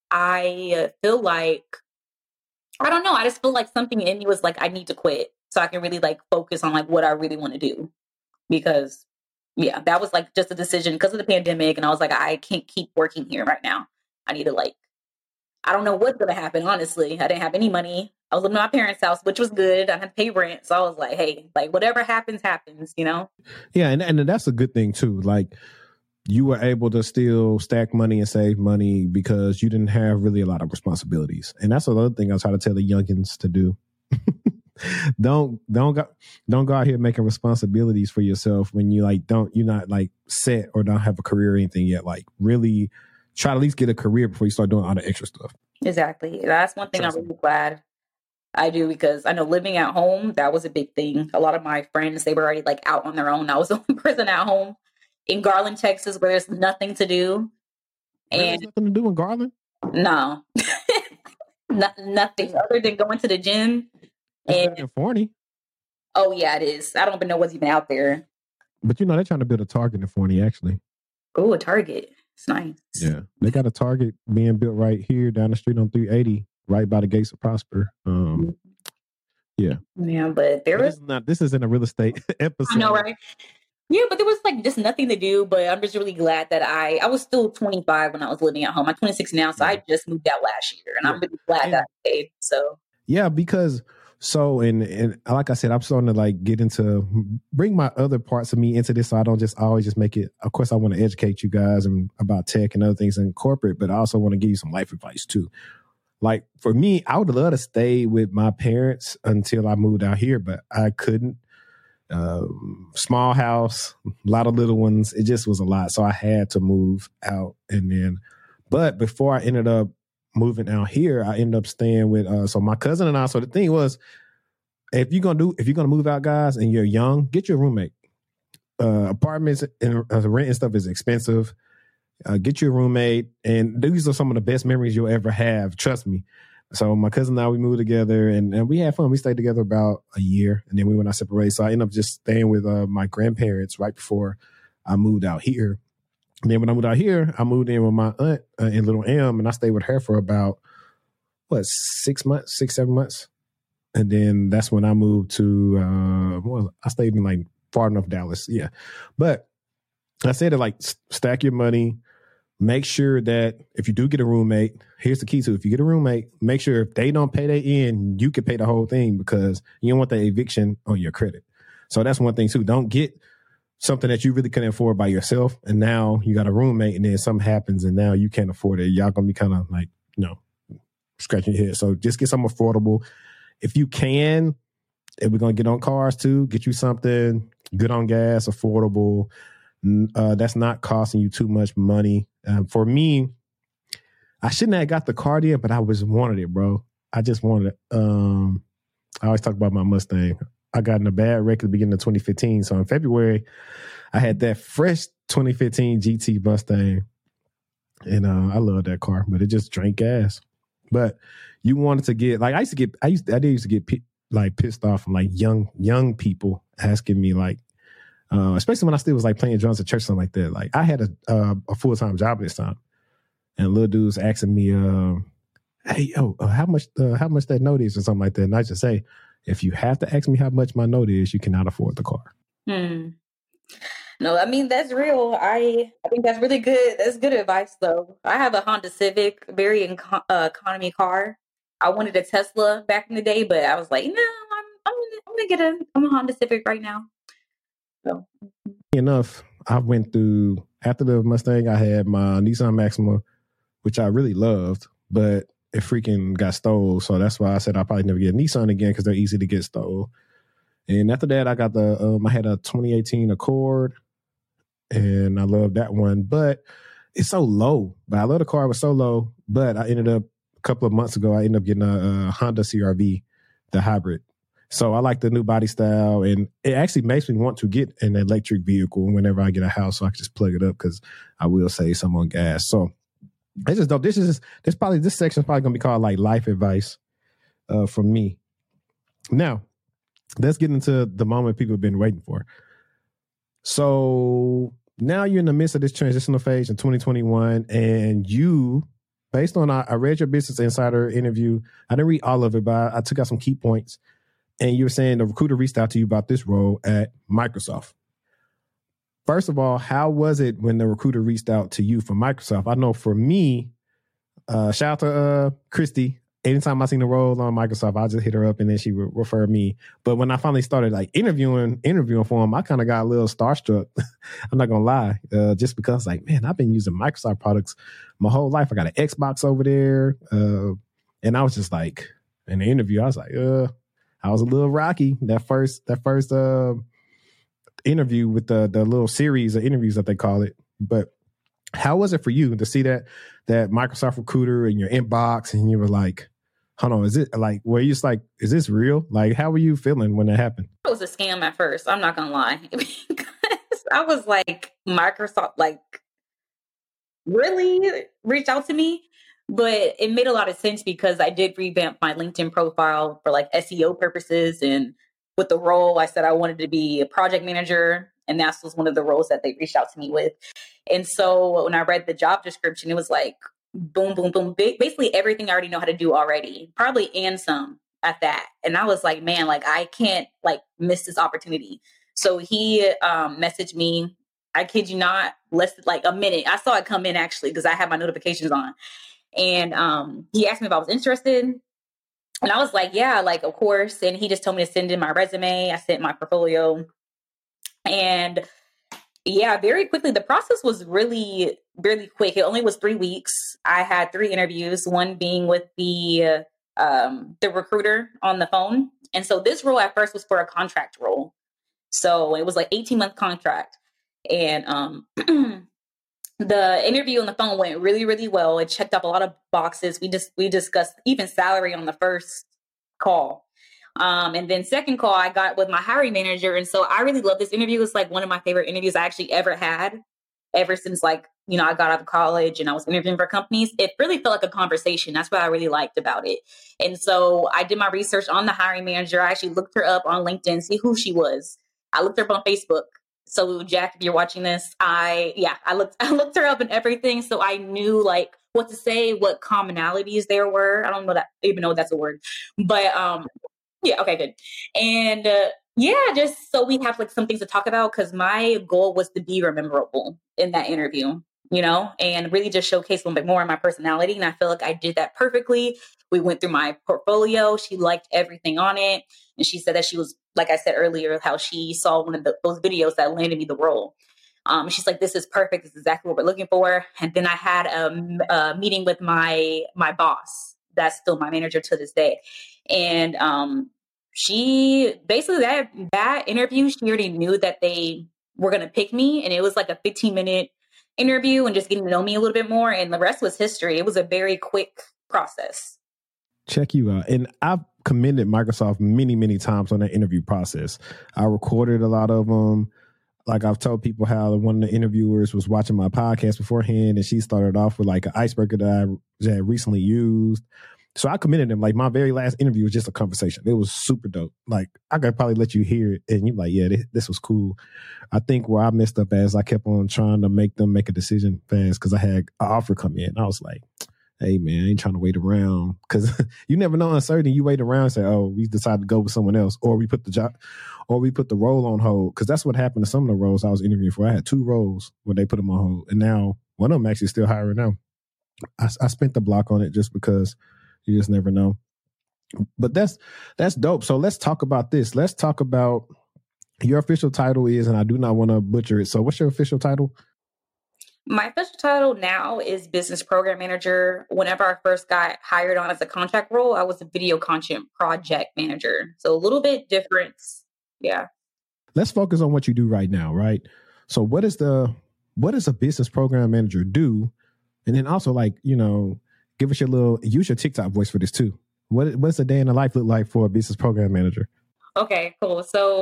S1: I feel like, I don't know, I just feel like something in me was like, I need to quit so I can really like focus on like what I really want to do. Because yeah, that was like just a decision because of the pandemic. And I was like, I can't keep working here right now. I need to like, I don't know what's going to happen, honestly. I didn't have any money. I was living in my parents' house, which was good. I had to pay rent. So I was like, hey, like whatever happens, happens, you know?
S2: Yeah. And that's a good thing too. Like you were able to still stack money and save money because you didn't have really a lot of responsibilities. And that's another thing I try to tell the youngins to do. Don't go out here making responsibilities for yourself when you like you're not like set or don't have a career or anything yet. Like really try to at least get a career before you start doing all the extra stuff.
S1: Exactly. That's one thing I'm really glad I do, because I know living at home, that was a big thing. A lot of my friends, they were already like out on their own. I was the only person at home in Garland, Texas, where there's nothing to do. And
S2: there's nothing to do in Garland?
S1: No. Nothing other than going to the gym.
S2: It's in Forney.
S1: Oh yeah, it is. I don't even know what's even out there.
S2: But you know, they're trying to build a Target in Forney, actually.
S1: Oh, a Target. It's nice.
S2: Yeah. They got a Target being built right here down the street on 380, right by the Gates of Prosper. Yeah.
S1: Yeah, but
S2: this isn't a real estate episode.
S1: I know, right? Yeah, but there was like just nothing to do. But I'm just really glad that I was still 25 when I was living at home. I'm 26 now, so I just moved out last year, and I'm really glad that I stayed. So
S2: yeah, because and like I said, I'm starting to like get into bring my other parts of me into this, so I don't just always just make it. Of course, I want to educate you guys about tech and other things in corporate, but I also want to give you some life advice too. Like for me, I would love to stay with my parents until I moved out here, but I couldn't. Small house, a lot of little ones. It just was a lot. So I had to move out. But before I ended up moving out here, I ended up staying with, so my cousin and I. So the thing was, if you're going to move out, guys, and you're young, get your roommate. Apartments and rent and stuff is expensive. Get your roommate. And these are some of the best memories you'll ever have. Trust me. So my cousin and I, we moved together and we had fun. We stayed together about a year and then we went our separate ways. So I ended up just staying with my grandparents right before I moved out here. And then when I moved out here, I moved in with my aunt in Little M, and I stayed with her for about, 6 months, 7 months. And then that's when I moved to, I stayed in like far enough Dallas. Yeah. But I said to like stack your money. Make sure that if you do get a roommate, here's the key to it. If you get a roommate, make sure if they don't pay their end, you can pay the whole thing, because you don't want the eviction on your credit. So that's one thing too. Don't get something that you really couldn't afford by yourself, and now you got a roommate, and then something happens, and now you can't afford it. Y'all gonna be kind of like, scratching your head. So just get something affordable. If you can, and we're gonna get on cars too, get you something good on gas, affordable. That's not costing you too much money. For me, I shouldn't have got the car yet, but I was wanted it, bro. I just wanted it. I always talk about my Mustang. I got in a bad wreck at the beginning of 2015. So in February, I had that fresh 2015 GT Mustang. And I love that car, but it just drank gas. But you wanted to get, like, I used to get pissed off from like young people asking me like, especially when I still was like playing drums at church, something like that. Like I had a full-time job this time, and little dudes asking me, "Hey, yo, how much that note is," or something like that. And I just say, if you have to ask me how much my note is, you cannot afford the car.
S1: No, I mean, that's real. I think that's really good. That's good advice, though. I have a Honda Civic, very economy car. I wanted a Tesla back in the day, but I was like, no, I'm gonna get a Honda Civic right now. So.
S2: Enough. I went through, after the Mustang, I had my Nissan Maxima, which I really loved, but it freaking got stole. So that's why I said I'll probably never get a Nissan again, because they're easy to get stole. And after that, I got I had a 2018 Accord, and I love that one, but it's so low. But I love the car. It was so low, but I ended up, a couple of months ago, I ended up getting a Honda CR-V, the hybrid. So I like the new body style, and it actually makes me want to get an electric vehicle whenever I get a house, so I can just plug it up, because I will save some on gas. So It's just dope. This section is probably gonna be called like life advice from me. Now, let's get into the moment people have been waiting for. So now you're in the midst of this transitional phase in 2021, and you, based on I read your Business Insider interview. I didn't read all of it, but I took out some key points. And you were saying the recruiter reached out to you about this role at Microsoft. First of all, how was it when the recruiter reached out to you from Microsoft? I know for me, shout out to Christy. Anytime I seen the role on Microsoft, I just hit her up and then she would refer me. But when I finally started like interviewing for him, I kind of got a little starstruck. I'm not gonna lie, just because like, man, I've been using Microsoft products my whole life. I got an Xbox over there, and I was just like, in the interview, I was like, I was a little rocky that first interview with the little series of interviews that they call it. But how was it for you to see that Microsoft recruiter in your inbox and you were like, hold on, is it like, were you just like, is this real? Like, how were you feeling when that happened?
S1: It was a scam at first. I'm not gonna lie. Because I was like, Microsoft, like, really reached out to me? But it made a lot of sense because I did revamp my LinkedIn profile for like SEO purposes. And with the role, I said I wanted to be a project manager. And that was one of the roles that they reached out to me with. And so when I read the job description, it was like, boom, boom, boom. Basically everything I already know how to do already, probably and some at that. And I was like, man, like I can't like miss this opportunity. So he messaged me, I kid you not, less than like a minute. I saw it come in actually because I had my notifications on. And he asked me if I was interested. And I was like, yeah, like, of course. And he just told me to send in my resume. I sent my portfolio. And yeah, very quickly, the process was really, really quick. It only was 3 weeks. I had 3 interviews, one being with the recruiter on the phone. And so this role at first was for a contract role. So it was like 18-month contract. And the interview on the phone went really, really well. It checked up a lot of boxes. We discussed even salary on the first call. And then second call I got with my hiring manager. And so I really love this interview. It's like one of my favorite interviews I actually ever had ever since like, you know, I got out of college and I was interviewing for companies. It really felt like a conversation. That's what I really liked about it. And so I did my research on the hiring manager. I actually looked her up on LinkedIn, see who she was. I looked her up on Facebook. So Jack, if you're watching this, I looked her up and everything. So I knew like what to say, what commonalities there were. I don't know that even know that's a word, but yeah, okay, good. And yeah, just so we have like some things to talk about because my goal was to be memorable in that interview, you know, and really just showcase a little bit more of my personality. And I feel like I did that perfectly. We went through my portfolio. She liked everything on it. And she said that she was, like I said earlier, how she saw one of those videos that landed me the role. She's like, this is perfect. This is exactly what we're looking for. And then I had a meeting with my boss. That's still my manager to this day. And she basically that interview, she already knew that they were going to pick me. And it was like a 15-minute interview and just getting to know me a little bit more. And the rest was history. It was a very quick process.
S2: Check you out. And I've commended Microsoft many, many times on that interview process. I recorded a lot of them. Like I've told people how one of the interviewers was watching my podcast beforehand and she started off with like an icebreaker that I had recently used. So I commended them. Like my very last interview was just a conversation. It was super dope. Like I could probably let you hear it and you're like, yeah, this was cool. I think where I messed up as I kept on trying to make them make a decision fast because I had an offer come in. I was like, hey man, I ain't trying to wait around because you never know uncertain. You wait around and say, oh, we decided to go with someone else, or we put the job, or we put the role on hold. Because that's what happened to some of the roles I was interviewing for. I had 2 roles where they put them on hold, and now one of them actually still hiring now. I spent the block on it just because you just never know. But that's dope. So let's talk about this. Let's talk about your official title is, and I do not want to butcher it. So what's your official title?
S1: My official title now is Business Program Manager. Whenever I first got hired on as a contract role, I was a Video Content Project Manager. So a little bit different. Yeah. Let's
S2: focus on what you do right now, right? So what does a Business Program Manager do? And then also like, you know, give us use your TikTok voice for this too. What's a day in the life look like for a Business Program Manager?
S1: Okay, cool. So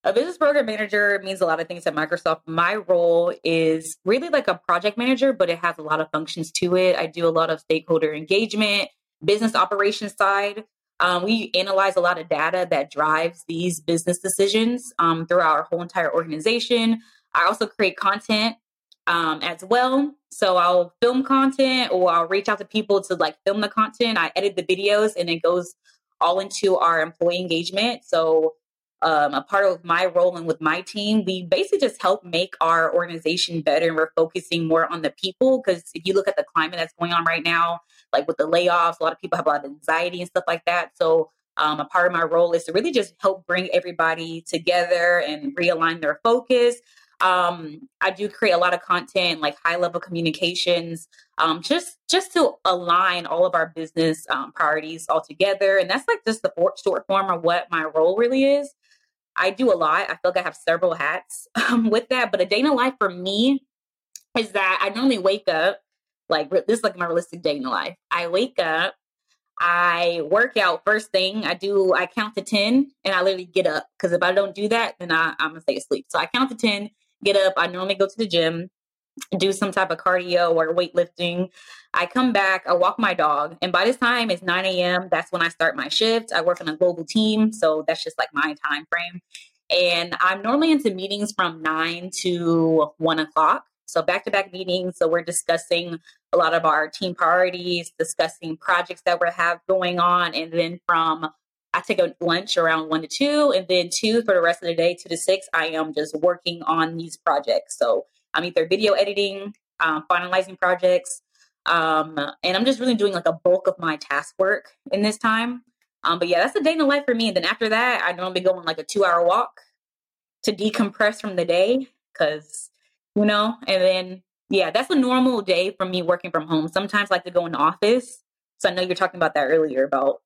S1: A business program manager means a lot of things at Microsoft. My role is really like a project manager, but it has a lot of functions to it. I do a lot of stakeholder engagement, business operations side. We analyze a lot of data that drives these business decisions through our whole entire organization. I also create content as well. So I'll film content, or I'll reach out to people to like film the content. I edit the videos, and it goes all into our employee engagement. So a part of my role and with my team, we basically just help make our organization better, and we're focusing more on the people. Because if you look at the climate that's going on right now, like with the layoffs, a lot of people have a lot of anxiety and stuff like that. So a part of my role is to really just help bring everybody together and realign their focus. I do create a lot of content, like high level communications, just to align all of our business priorities all together. And that's like just the short form of what my role really is. I do a lot. I feel like I have several hats with that. But a day in the life for me is that I normally wake up, like this is like my realistic day in the life. I wake up, I work out first thing. I count to 10 and I literally get up. Because if I don't do that, then I'm going to stay asleep. So I count to 10, get up. I normally go to the gym, do some type of cardio or weightlifting. I come back, I walk my dog. And by this time it's 9 a.m. That's when I start my shift. I work on a global team. So that's just like my time frame. And I'm normally into meetings from 9 to 1 o'clock. So back-to-back meetings. So we're discussing a lot of our team priorities, discussing projects that we have going on. And then I take a lunch around 1 to 2, and then 2 for the rest of the day, 2 to 6, I am just working on these projects. So I'm either video editing, finalizing projects, and I'm just really doing like a bulk of my task work in this time. But yeah, that's a day in the life for me. And then after that, I normally go on like a 2-hour walk to decompress from the day, because, and then, yeah, that's a normal day for me working from home. Sometimes I like to go in the office. So I know you're talking about that earlier about,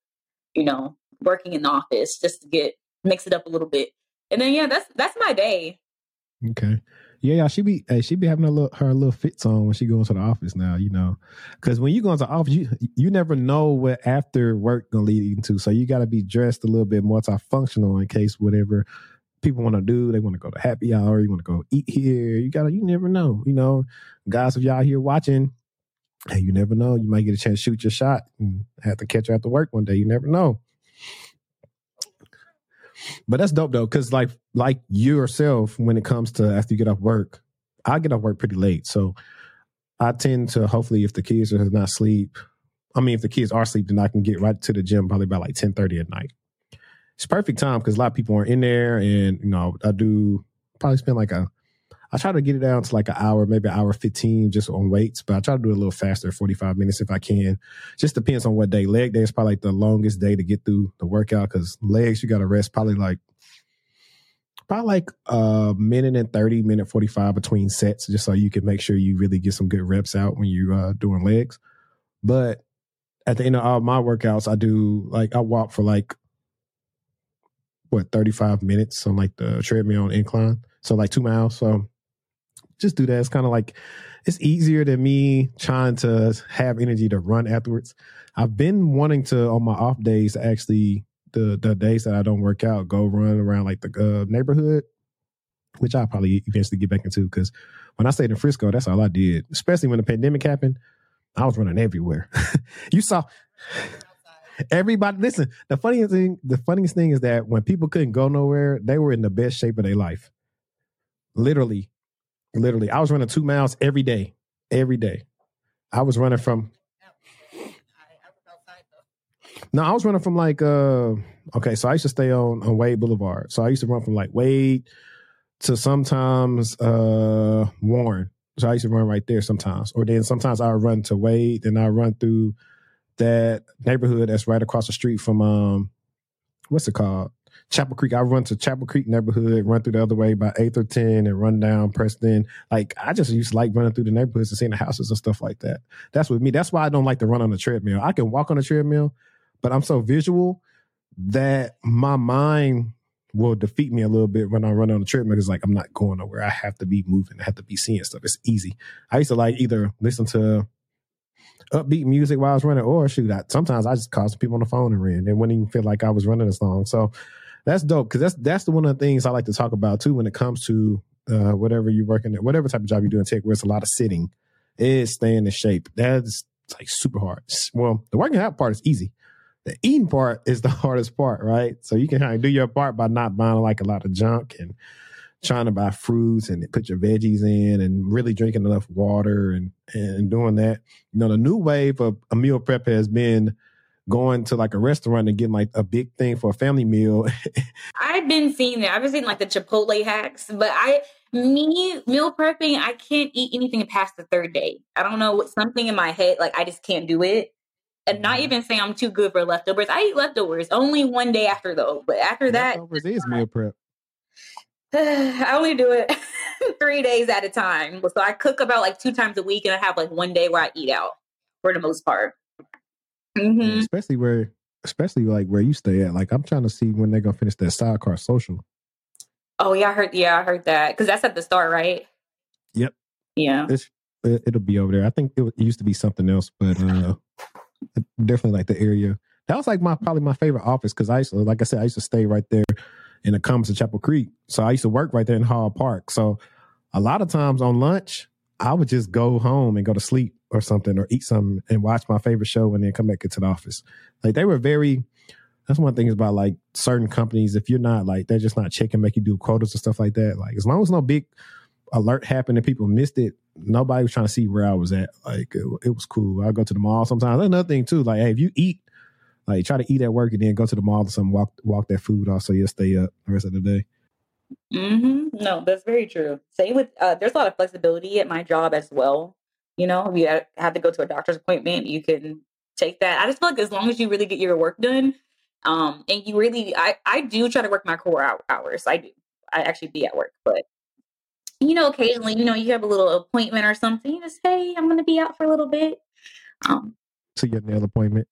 S1: working in the office just to mix it up a little bit. And then, yeah, that's my day.
S2: Okay. Yeah, she be having her little fits on when she goes to the office now, because when you go into the office, you never know what after work gonna lead you into. So you got to be dressed a little bit multifunctional in case whatever people want to do, they want to go to happy hour, you want to go eat here. You never know, guys, if y'all here watching, hey, you never know, you might get a chance to shoot your shot and have to catch her after work one day. You never know. But that's dope though, because like yourself, when it comes to after you get off work, I get off work pretty late. So I tend to, hopefully, if the kids are not asleep, if the kids are asleep, then I can get right to the gym probably about like 10:30 at night. It's perfect time because a lot of people aren't in there, and I do probably spend I try to get it down to like an hour, maybe an hour 15 just on weights, but I try to do it a little faster, 45 minutes if I can. Just depends on what day. Leg day is probably like the longest day to get through the workout, because legs, you got to rest probably like a minute and 30, minute 45 between sets, just so you can make sure you really get some good reps out when you're doing legs. But at the end of all my workouts, I walk for 35 minutes on like the treadmill on incline. So like 2 miles. So just do that. It's kind of like, it's easier than me trying to have energy to run afterwards. I've been wanting to, on my off days, actually, the days that I don't work out, go run around like the neighborhood, which I'll probably eventually get back into, because when I stayed in Frisco, that's all I did. Especially when the pandemic happened, I was running everywhere. You saw everybody. Listen, the funniest thing is that when people couldn't go nowhere, they were in the best shape of their life. Literally, I was running 2 miles every day. I was running from. No, I was running from so I used to stay on Wade Boulevard. So I used to run from like Wade to sometimes Warren. So I used to run right there sometimes. Or then sometimes I would run to Wade, then I run through that neighborhood that's right across the street from what's it called? Chapel Creek. I run to Chapel Creek neighborhood, run through the other way by 8th or 10 and run down Preston. Like, I just used to like running through the neighborhoods and seeing the houses and stuff like that. That's with me. That's why I don't like to run on the treadmill. I can walk on the treadmill, but I'm so visual that my mind will defeat me a little bit when I run on the treadmill. It's like, I'm not going nowhere. I have to be moving. I have to be seeing stuff. It's easy. I used to like either listen to upbeat music while I was running, or sometimes I just called some people on the phone and ran. They wouldn't even feel like I was running as long. So That's dope because that's the one of the things I like to talk about too when it comes to whatever you're working at, whatever type of job you do in tech, where it's a lot of sitting, is staying in shape. That's like super hard. Well, the working out part is easy. The eating part is the hardest part, right? So you can kind of do your part by not buying like a lot of junk and trying to buy fruits and put your veggies in and really drinking enough water and doing that. You know, the new wave of a meal prep has been going to like a restaurant and getting like a big thing for a family meal.
S1: I've been seeing that. I've been seeing like the Chipotle hacks, but meal prepping, I can't eat anything past the third day. I don't know, what something in my head, like I just can't do it. And not even saying I'm too good for leftovers. I eat leftovers only one day after though. But after that,
S2: leftovers is meal prep.
S1: I only do it 3 days at a time. So I cook about like 2 times a week, and I have like one day where I eat out for the most part. Mm-hmm.
S2: Especially like where you stay at. Like I'm trying to see when they're gonna finish that sidecar social.
S1: Oh yeah, I heard that because that's at the start, right?
S2: Yep.
S1: Yeah.
S2: It'll be over there. I think it used to be something else, but definitely like the area. That was like probably my favorite office because I used to stay right there in the Compass of Chapel Creek. So I used to work right there in Hall Park. So a lot of times on lunch, I would just go home and go to sleep or something or eat something and watch my favorite show and then come back into the office. Like they were that's one thing about like certain companies. If you're not like, they're just not checking, make you do quotas and stuff like that. Like as long as no big alert happened and people missed it, nobody was trying to see where I was at. Like it was cool. I'll go to the mall sometimes. That's another thing too. Like, hey, if you eat, like try to eat at work and then go to the mall or something, walk that food off so you'll stay up the rest of the day.
S1: Mm-hmm. No, that's very true. Same with, there's a lot of flexibility at my job as well. You know, if you have to go to a doctor's appointment, you can take that. I just feel like as long as you really get your work done, and you really, I do try to work my core hours. I do. I actually be at work, but you know, occasionally, you know, you have a little appointment or something. You just, hey, I'm going to be out for a little bit.
S2: To your nail appointment.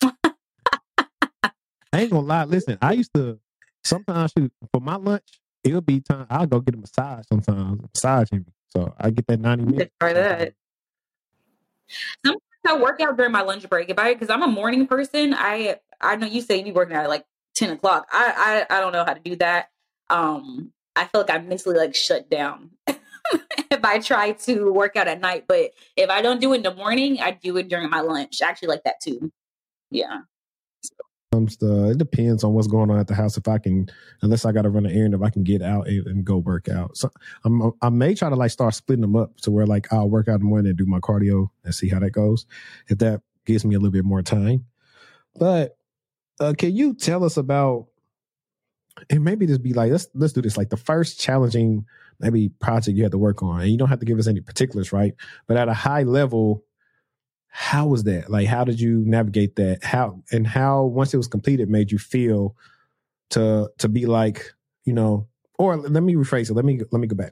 S2: I ain't gonna lie. Listen, I used to sometimes for my lunch, it'll be time. I'll go get a massage sometimes, massaging me. So I get that 90 minutes.
S1: Try that. Sometimes I work out during my lunch break. Because I'm a morning person, I know you say you working at like 10 o'clock. I don't know how to do that. I feel like I'm mentally like shut down if I try to work out at night. But if I don't do it in the morning, I do it during my lunch. I actually like that too. Yeah.
S2: It depends on what's going on at the house. If I can, unless I got to run an errand, if I can get out and go work out. So I may try to like start splitting them up to where like I'll work out in the morning and do my cardio and see how that goes. If that gives me a little bit more time. But can you tell us about, and maybe this be like, let's do this, like the first challenging maybe project you had to work on, and you don't have to give us any particulars, right? But at a high level, how was that? Like, how did you navigate that? How once it was completed made you feel to be like, you know, or let me rephrase it. Let me go back.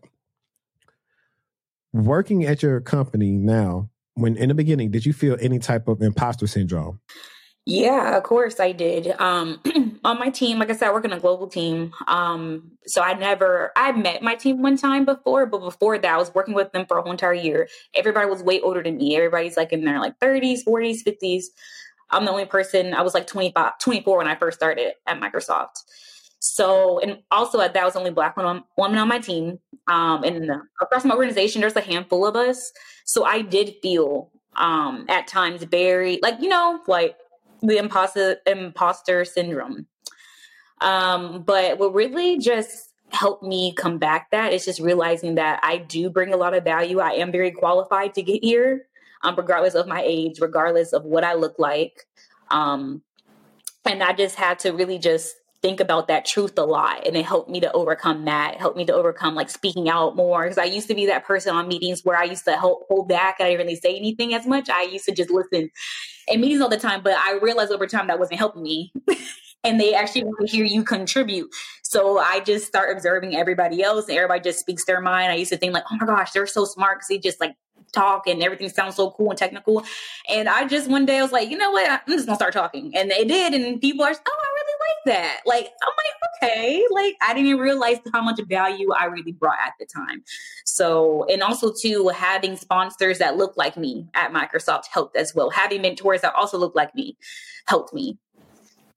S2: Working at your company now, when in the beginning, did you feel any type of imposter syndrome?
S1: Yeah, of course I did. On my team, like I said, I work in a global team. So I met my team one time before, but before that, I was working with them for a whole entire year. Everybody was way older than me. Everybody's like in their like 30s, 40s, 50s. I'm the only person, I was like 25, 24 when I first started at Microsoft. So, and also that was the only Black woman on my team. And across my organization, there's a handful of us. So I did feel, at times very like, you know, like, the imposter syndrome. But what really just helped me combat that is just realizing that I do bring a lot of value. I am very qualified to get here, regardless of my age, regardless of what I look like. And I just had to really just think about that truth a lot. And it helped me to overcome that, helped me to overcome like speaking out more. Because I used to be that person on meetings where I used to hold back. I didn't really say anything as much. I used to just listen in meetings all the time, but I realized over time that wasn't helping me. And they actually want to hear you contribute. So I just start observing everybody else, and everybody just speaks their mind. I used to think like, oh my gosh, they're so smart because they just like talk and everything sounds so cool and technical. And I just one day I was like, you know what? I'm just gonna start talking. And they did, and people are, oh, I really like that. Like, I'm like, okay. Like, I didn't realize how much value I really brought at the time. So, and also too, having sponsors that look like me at Microsoft helped as well. Having mentors that also look like me helped me.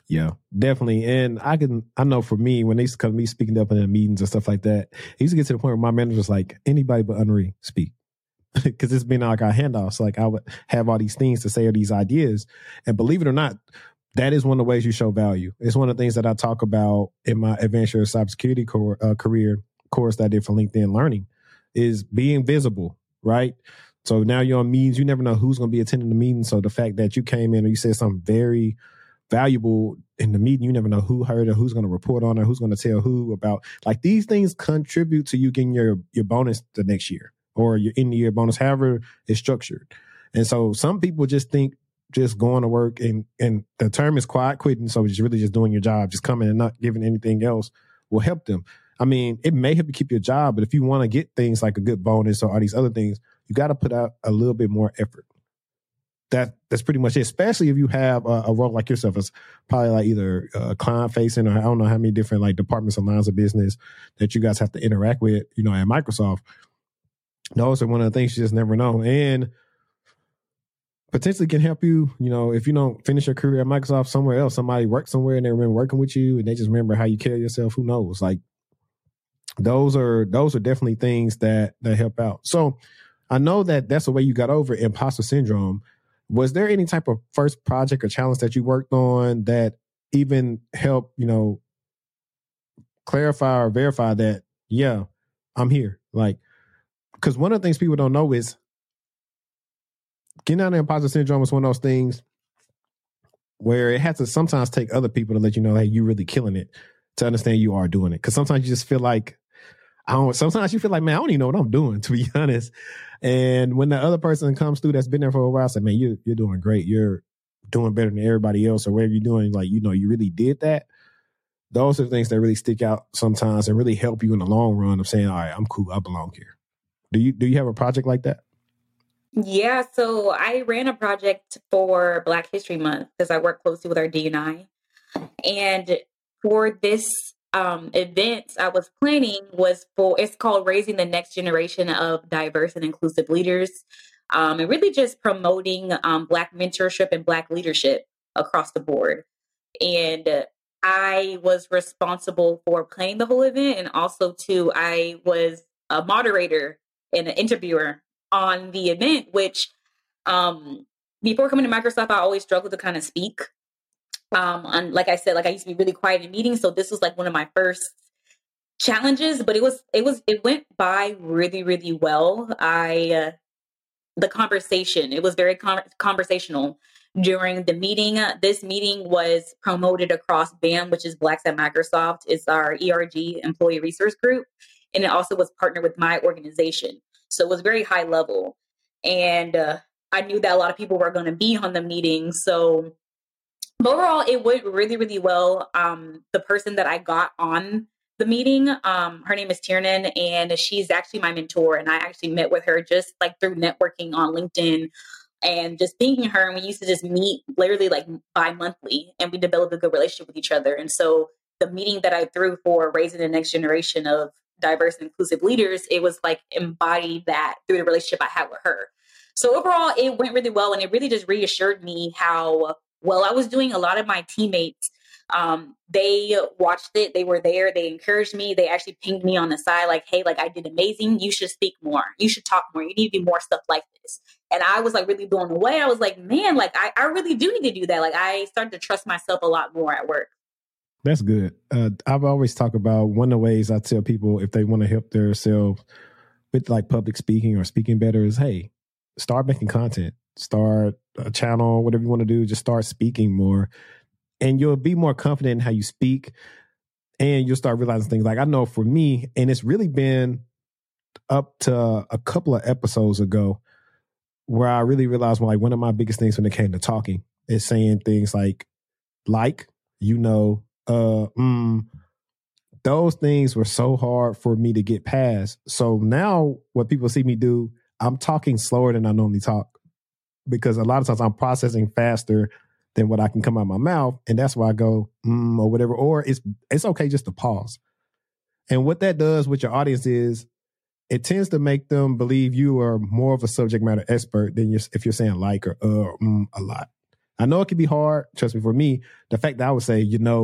S2: Yeah, definitely. And I know for me, when they used to come to me speaking up in the meetings and stuff like that, it used to get to the point where my manager was like, anybody but Henri speak. Because it's been like our handoffs. Like I would have all these things to say or these ideas. And believe it or not, that is one of the ways you show value. It's one of the things that I talk about in my Adventure Cybersecurity career course that I did for LinkedIn Learning is being visible, right? So now you're on meetings. You never know who's going to be attending the meeting. So the fact that you came in and you said something very valuable in the meeting, you never know who heard it, who's going to report on it, who's going to tell who about. Like these things contribute to you getting your bonus the next year or your end of year bonus, however it's structured. And so some people just think just going to work and the term is quiet quitting. So it's really just doing your job, just coming and not giving anything else will help them. I mean, it may help you keep your job, but if you want to get things like a good bonus or all these other things, you got to put out a little bit more effort. That's pretty much it, especially if you have a role like yourself as probably like either client facing or I don't know how many different like departments and lines of business that you guys have to interact with, at Microsoft. Those are one of the things you just never know. And potentially can help you, if you don't finish your career at Microsoft somewhere else, somebody worked somewhere and they remember working with you and they just remember how you carry yourself. Who knows? Like those are definitely things that help out. So I know that's the way you got over imposter syndrome. Was there any type of first project or challenge that you worked on that even helped, clarify or verify that, yeah, I'm here? Like, because one of the things people don't know is getting out of imposter syndrome is one of those things where it has to sometimes take other people to let you know, hey, you're really killing it, to understand you are doing it. Because sometimes you just feel like, sometimes you feel like, man, I don't even know what I'm doing, to be honest. And when the other person comes through that's been there for a while, I say, man, you're doing great. You're doing better than everybody else, or whatever you're doing. Like, you really did that. Those are the things that really stick out sometimes and really help you in the long run of saying, all right, I'm cool. I belong here. Do you have a project like that?
S1: Yeah. So I ran a project for Black History Month because I work closely with our D&I. And for this event I was planning it's called Raising the Next Generation of Diverse and Inclusive Leaders, and really just promoting Black mentorship and Black leadership across the board. And I was responsible for planning the whole event, and also too, I was a moderator and an interviewer on the event, which before coming to Microsoft, I always struggled to kind of speak. And like I said, like I used to be really quiet in meetings. So this was like one of my first challenges, but it went by really, really well. The conversation, it was very conversational during the meeting. This meeting was promoted across BAM, which is Blacks at Microsoft. It's our ERG employee resource group. And it also was partnered with my organization. So it was very high level. And I knew that a lot of people were going to be on the meeting. So but overall, it went really, really well. The person that I got on the meeting, her name is Tiernan, and she's actually my mentor. And I actually met with her just like through networking on LinkedIn and just thanking her. And we used to just meet literally like bi-monthly, and we developed a good relationship with each other. And so the meeting that I threw for Raising the Next Generation of Diverse and Inclusive Leaders, it was like embodied that through the relationship I had with her. So overall, it went really well. And it really just reassured me how well I was doing. A lot of my teammates, they watched it. They were there. They encouraged me. They actually pinged me on the side like, hey, like I did amazing. You should speak more. You should talk more. You need to do more stuff like this. And I was like really blown away. I was like, man, like I really do need to do that. Like I started to trust myself a lot more at work.
S2: That's good. I've always talked about one of the ways I tell people if they want to help themselves with like public speaking or speaking better is, hey, start making content. Start a channel, whatever you want to do, just start speaking more. And you'll be more confident in how you speak. And you'll start realizing things like I know for me, and it's really been up to a couple of episodes ago where I really realized one of my biggest things when it came to talking is saying things like, those things were so hard for me to get past. So now what people see me do, I'm talking slower than I normally talk. Because a lot of times I'm processing faster than what I can come out of my mouth. And that's why I go, or whatever. Or it's okay just to pause. And what that does with your audience is it tends to make them believe you are more of a subject matter expert than if you're saying like or a lot. I know it can be hard. Trust me, for me, the fact that I would say,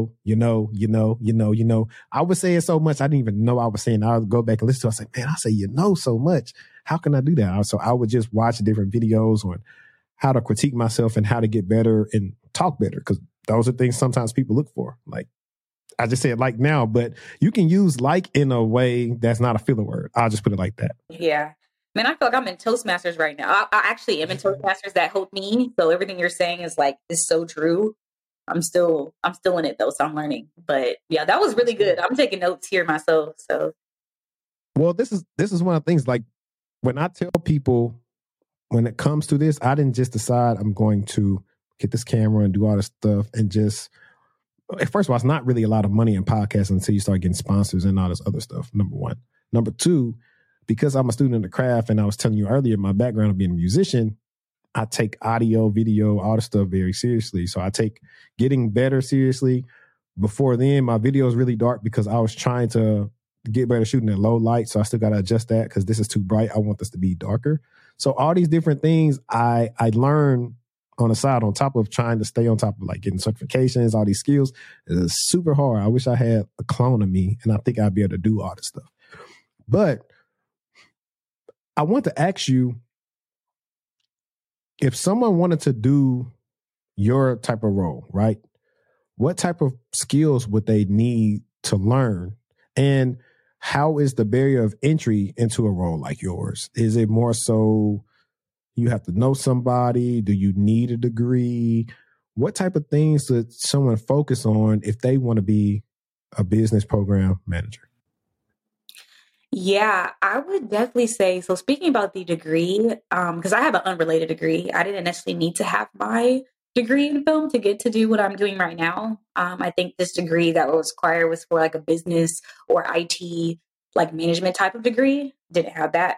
S2: I would say it so much I didn't even know I was saying. I would go back and listen to it. I say, man, I say so much. How can I do that? So I would just watch different videos on how to critique myself and how to get better and talk better, because those are things sometimes people look for. Like I just said like now, but you can use like in a way that's not a filler word. I'll just put it like that.
S1: Yeah. Man, I feel like I'm in Toastmasters right now. I actually am in Toastmasters. That helped me. So everything you're saying is so true. I'm still in it though, so I'm learning. But yeah, that was really good. I'm taking notes here myself. So,
S2: well, this is one of the things. Like when I tell people, when it comes to this, I didn't just decide I'm going to get this camera and do all this stuff and just. First of all, it's not really a lot of money in podcasting until you start getting sponsors and all this other stuff. Number one. Number two, because I'm a student in the craft, and I was telling you earlier, my background of being a musician, I take audio, video, all the stuff very seriously. So I take getting better seriously. Before then, my video is really dark because I was trying to get better shooting at low light. So I still got to adjust that because this is too bright. I want this to be darker. So all these different things I learned on the side, on top of trying to stay on top of like getting certifications, all these skills. It's super hard. I wish I had a clone of me, and I think I'd be able to do all this stuff. But I want to ask you, if someone wanted to do your type of role, right? What type of skills would they need to learn? And how is the barrier of entry into a role like yours? Is it more so you have to know somebody? Do you need a degree? What type of things should someone focus on if they want to be a business program manager?
S1: yeah, I would definitely say, so speaking about the degree, because I have an unrelated degree, I didn't necessarily need to have my degree in film to get to do what I'm doing right now. I think this degree that was required was for like a business or IT, like management type of degree. Didn't have that.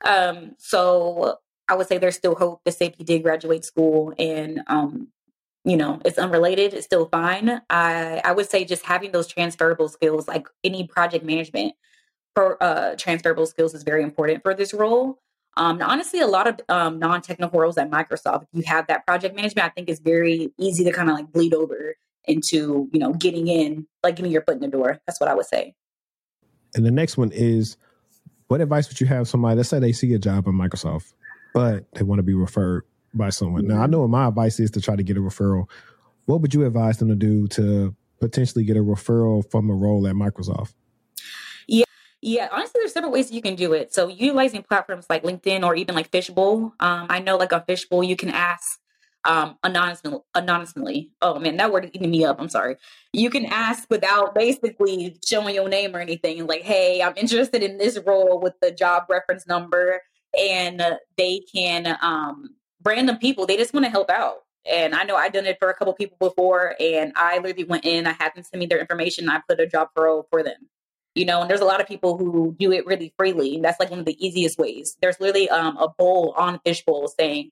S1: So I would say there's still hope. The safety did graduate school, and it's unrelated. It's still fine. I would say just having those transferable skills, like any project management transferable skills, is very important for this role. Honestly, a lot of non-technical roles at Microsoft, if you have that project management, I think it's very easy to kind of like bleed over into, getting your foot in the door. That's what I would say.
S2: And the next one is, what advice would you have somebody, let's say they see a job at Microsoft, but they want to be referred by someone. Mm-hmm. Now, I know what my advice is to try to get a referral. What would you advise them to do to potentially get a referral from a role at Microsoft?
S1: Yeah, honestly, there's several ways you can do it. So utilizing platforms like LinkedIn or even like Fishbowl. I know like on Fishbowl, you can ask anonymously. Oh man, that word is eating me up. I'm sorry. You can ask without basically showing your name or anything. Like, hey, I'm interested in this role with the job reference number. And they can, random people, they just want to help out. And I know I've done it for a couple people before, and I literally went in, I had them send me their information, and I put a job role for them. And there's a lot of people who do it really freely. And that's like one of the easiest ways. There's literally a bowl on Fishbowl saying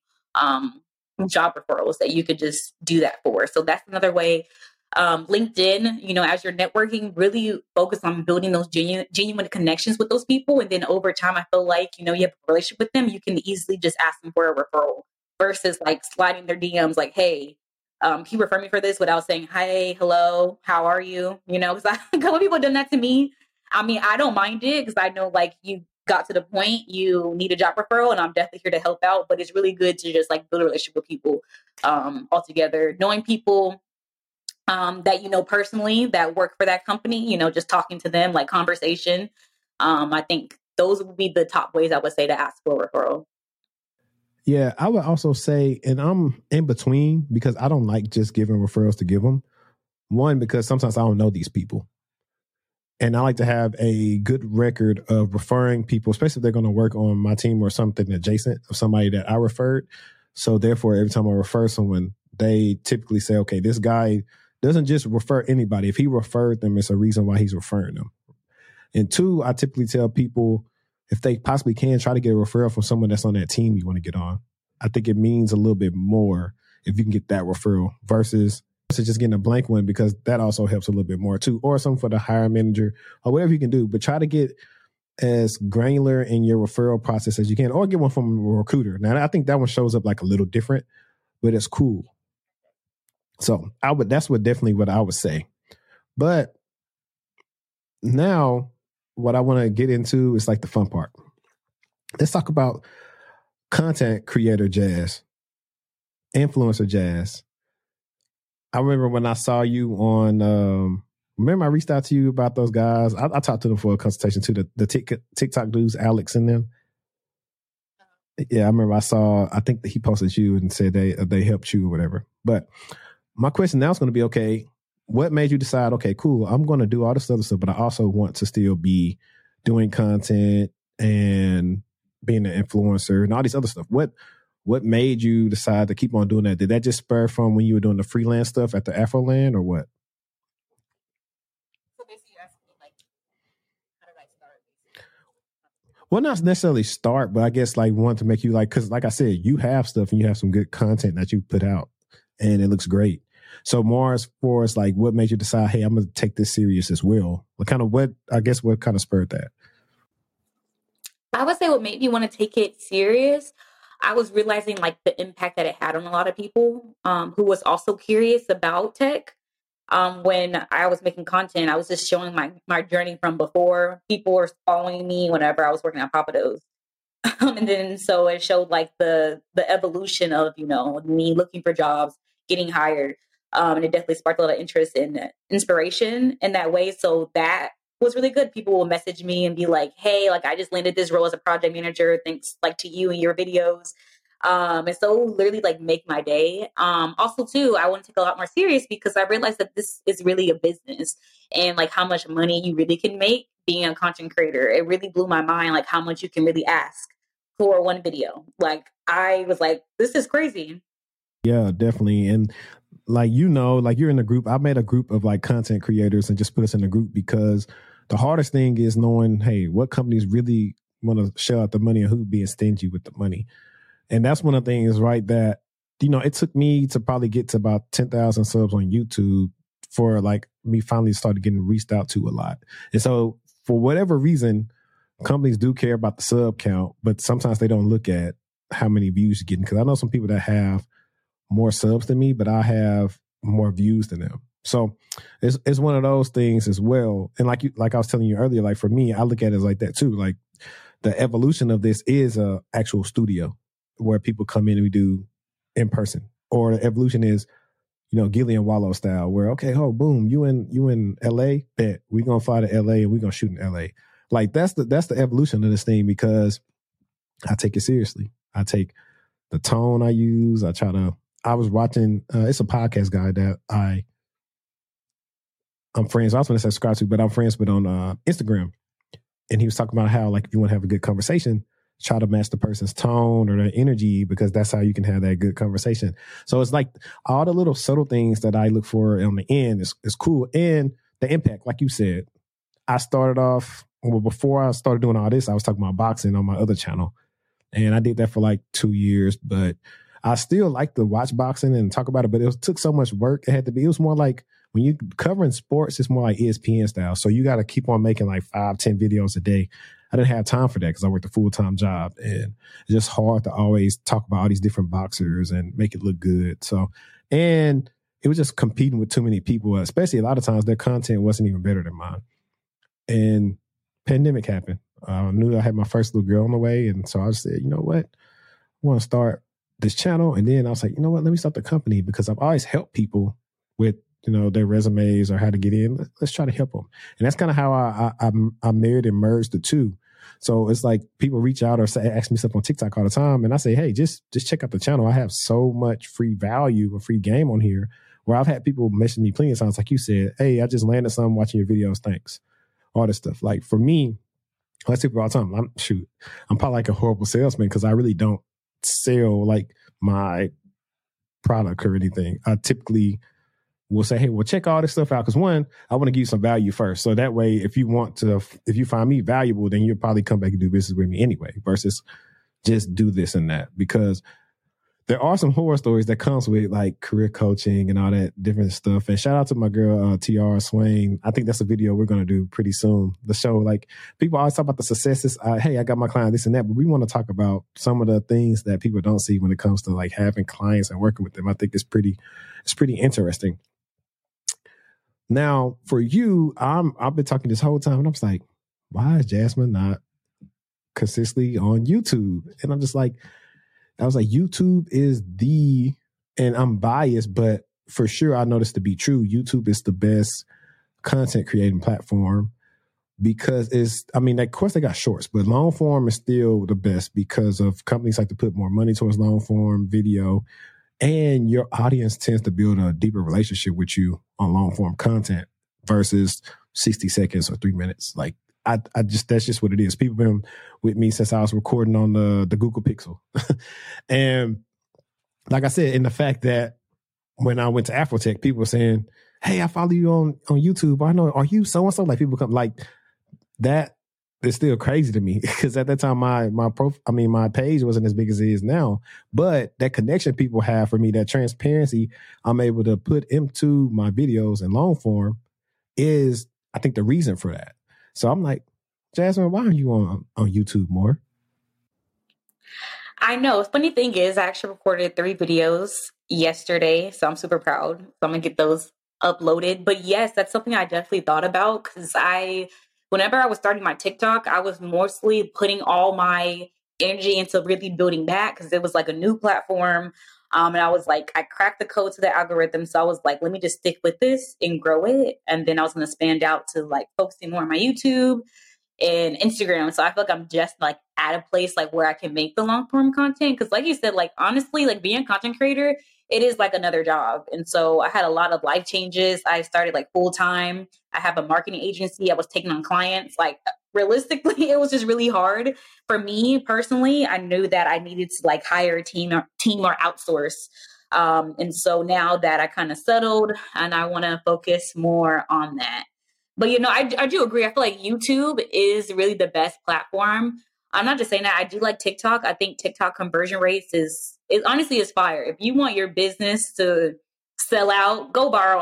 S1: job referrals that you could just do that for. So that's another way. LinkedIn, as you're networking, really focus on building those genuine connections with those people. And then over time, I feel like, you have a relationship with them. You can easily just ask them for a referral versus like sliding their DMs like, hey, can you refer me for this without saying, hi, hello, how are you? Because a couple of people have done that to me. I mean, I don't mind it because I know like you got to the point you need a job referral, and I'm definitely here to help out. But it's really good to just like build a relationship with people altogether. Knowing people that you know personally that work for that company, just talking to them, like conversation. I think those would be the top ways I would say to ask for a referral.
S2: Yeah, I would also say, and I'm in between because I don't like just giving referrals to give them. One, because sometimes I don't know these people. And I like to have a good record of referring people, especially if they're going to work on my team or something adjacent of somebody that I referred. So therefore, every time I refer someone, they typically say, okay, this guy doesn't just refer anybody. If he referred them, it's a reason why he's referring them. And two, I typically tell people, if they possibly can, try to get a referral from someone that's on that team you want to get on. I think it means a little bit more if you can get that referral versus just getting a blank one, because that also helps a little bit more too, or something for the hiring manager or whatever you can do. But try to get as granular in your referral process as you can, or get one from a recruiter. Now, I think that one shows up like a little different, but it's cool. So that's definitely what I would say. But now what I want to get into is like the fun part. Let's talk about content creator jazz, influencer jazz. I remember when I saw you on, remember I reached out to you about those guys. I talked to them for a consultation too, the TikTok dudes, Alex and them. Yeah, I remember I think that he posted you and said they helped you or whatever. But my question now is going to be, okay, what made you decide, okay, cool, I'm going to do all this other stuff, but I also want to still be doing content and being an influencer and all these other stuff. What made you decide to keep on doing that? Did that just spur from when you were doing the freelance stuff at the Afroland or what?
S1: So basically you're asking me, like, how did I start?
S2: Well, not necessarily start, but I guess like want to make you like, because like I said, you have stuff and you have some good content that you put out and it looks great. So more as far as like what made you decide, hey, I'm going to take this serious as well. What kind of spurred that?
S1: I would say what made me want to take it serious, I was realizing like the impact that it had on a lot of people who was also curious about tech. When I was making content, I was just showing my journey from before. People were following me whenever I was working at Papados. And then so it showed like the evolution of, me looking for jobs, getting hired. And it definitely sparked a lot of interest and inspiration in that way. So that was really good. People will message me and be like, hey, like I just landed this role as a project manager, thanks like to you and your videos. And so literally like make my day. Also too, I want to take a lot more serious because I realized that this is really a business and like how much money you really can make being a content creator. It really blew my mind, like how much you can really ask for one video. Like I was like, this is crazy.
S2: Yeah, definitely. And like, like you're in a group. I made a group of like content creators and just put us in a group because the hardest thing is knowing, hey, what companies really want to shell out the money and who's being stingy with the money. And that's one of the things, right, that, it took me to probably get to about 10,000 subs on YouTube for like me finally started getting reached out to a lot. And so for whatever reason, companies do care about the sub count, but sometimes they don't look at how many views you're getting. Because I know some people that have more subs than me, but I have more views than them. So it's one of those things as well. And like I was telling you earlier, like for me, I look at it like that too. Like the evolution of this is a actual studio where people come in and we do in person. Or the evolution is, Gillian Wallow style, where boom, you in LA, bet we're gonna fly to LA and we're gonna shoot in LA. Like that's the evolution of this thing because I take it seriously. I take the tone I use. I was watching, it's a podcast guy that I'm friends. I was going to subscribe to, but I'm friends with on Instagram. And he was talking about how, like, if you want to have a good conversation, try to match the person's tone or their energy because that's how you can have that good conversation. So it's like all the little subtle things that I look for on the end is cool. And the impact, like you said, I started off, before I started doing all this, I was talking about boxing on my other channel. And I did that for like 2 years, but I still like to watch boxing and talk about it, but it took so much work. It was more like when you're covering sports, it's more like ESPN style. So you got to keep on making like 5-10 videos a day. I didn't have time for that because I worked a full-time job and it's just hard to always talk about all these different boxers and make it look good. So, and it was just competing with too many people, especially a lot of times their content wasn't even better than mine. And pandemic happened. I knew I had my first little girl on the way. And so I said, you know what? I want to start this channel. And then I was like, you know what? Let me start the company because I've always helped people with, their resumes or how to get in. Let's try to help them. And that's kind of how I married and merged the two. So it's like people reach out or ask me stuff on TikTok all the time. And I say, hey, just check out the channel. I have so much free value or free game on here where I've had people message me plenty of times. Like you said, hey, I just landed something watching your videos. Thanks. All this stuff. Like for me, I say people all the time, I'm probably like a horrible salesman because I really don't sell like my product or anything. I typically will say, hey, well, check all this stuff out. Because one, I want to give you some value first. So that way, if you find me valuable, then you'll probably come back and do business with me anyway, versus just do this and that. Because there are some horror stories that comes with like career coaching and all that different stuff. And shout out to my girl, Tiara Swain. I think that's a video we're going to do pretty soon. The show, like people always talk about the successes. Hey, I got my client, this and that, but we want to talk about some of the things that people don't see when it comes to like having clients and working with them. I think it's pretty interesting. Now for you, I've been talking this whole time and I'm just like, why is Jasmine not consistently on YouTube? And I'm just like, I was like, YouTube is and I'm biased, but for sure I know this to be true. YouTube is the best content creating platform because of course they got shorts, but long form is still the best because of companies like to put more money towards long form video, and your audience tends to build a deeper relationship with you on long form content versus 60 seconds or 3 minutes. Like, that's just what it is. People been with me since I was recording on the Google Pixel. And like I said, in the fact that when I went to Afrotech, people were saying, hey, I follow you on YouTube. I know, are you so-and-so? Like people come like that is still crazy to me because at that time my page wasn't as big as it is now. But that connection people have for me, that transparency I'm able to put into my videos in long form is, I think, the reason for that. So I'm like, Jasmine, why aren't you on YouTube more?
S1: I know. Funny thing is, I actually recorded 3 videos yesterday, so I'm super proud. So I'm gonna get those uploaded. But yes, that's something I definitely thought about because whenever I was starting my TikTok, I was mostly putting all my energy into really building that because it was like a new platform. And I was like, I cracked the code to the algorithm. So I was like, let me just stick with this and grow it. And then I was going to expand out to like focusing more on my YouTube and Instagram. So I feel like I'm just like at a place like where I can make the long form content. Cause like you said, like honestly, like being a content creator, it is like another job. And so I had a lot of life changes. I started like full time. I have a marketing agency. I was taking on clients. Like realistically, it was just really hard for me personally. I knew that I needed to like hire a team or outsource. And so now that I kind of settled and I want to focus more on that. But, I do agree. I feel like YouTube is really the best platform. I'm not just saying that. I do like TikTok. I think TikTok conversion rates is honestly is fire. If you want your business to sell out, go borrow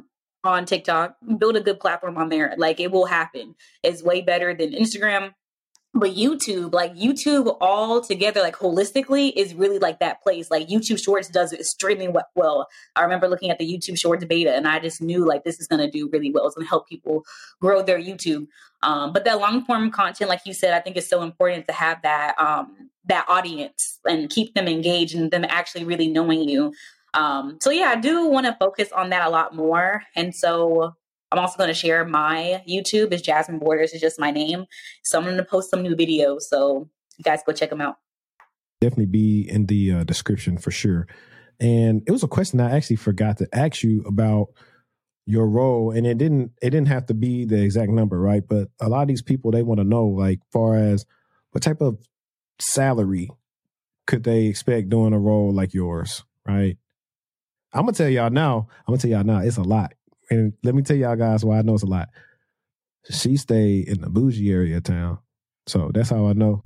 S1: on TikTok, build a good platform on there. Like it will happen. It's way better than Instagram. But YouTube all together, like holistically is really like that place. Like YouTube Shorts does extremely well. I remember looking at the YouTube Shorts beta and I just knew like this is going to do really well. It's going to help people grow their YouTube. But that long form content, like you said, I think is so important to have that audience and keep them engaged and them actually really knowing you. So yeah, I do want to focus on that a lot more. And so I'm also going to share my YouTube. Is Jasmine Borders. Is just my name. So I'm going to post some new videos. So you guys go check them out.
S2: Definitely be in the description for sure. And it was a question I actually forgot to ask you about your role. And it didn't have to be the exact number, right? But a lot of these people, they want to know, like, far as what type of salary could they expect doing a role like yours, right? I'm going to tell y'all now, it's a lot. And let me tell y'all guys why I know it's a lot. She stayed in the bougie area of town. So that's how I know.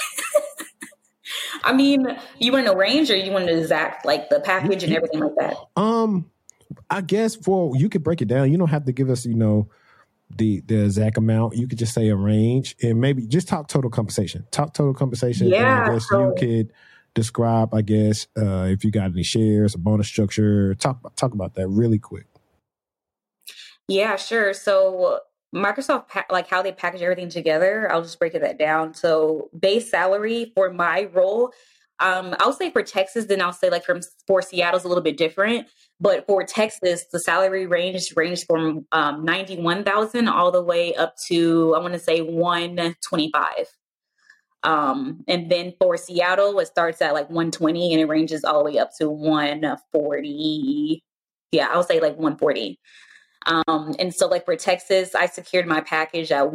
S1: I mean, you want a range or you want the exact, like the package and everything like that?
S2: I guess you could break it down. You don't have to give us, the exact amount. You could just say a range and maybe just talk total compensation. Yeah. And I guess you could describe, I guess, if you got any shares, a bonus structure. Talk about that really quick.
S1: Yeah, sure. So Microsoft, like how they package everything together, I'll just break that down. So base salary for my role, I'll say for Texas, then I'll say like for Seattle's a little bit different. But for Texas, the salary ranged from 91,000 all the way up to, I want to say 125. And then for Seattle, it starts at like 120 and it ranges all the way up to 140. Yeah, I'll say like 140. And so like for Texas, I secured my package at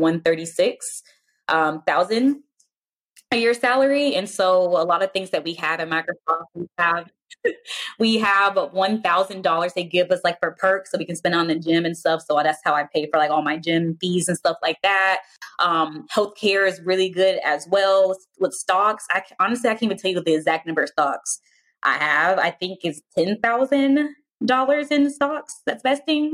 S1: 136,000 a year salary. And so a lot of things that we have at Microsoft, we have $1,000 they give us like for perks so we can spend on the gym and stuff. So that's how I pay for like all my gym fees and stuff like that. Healthcare is really good as well with stocks. Honestly, I can't even tell you the exact number of stocks. I have. I think it's $10,000 in stocks that's vesting.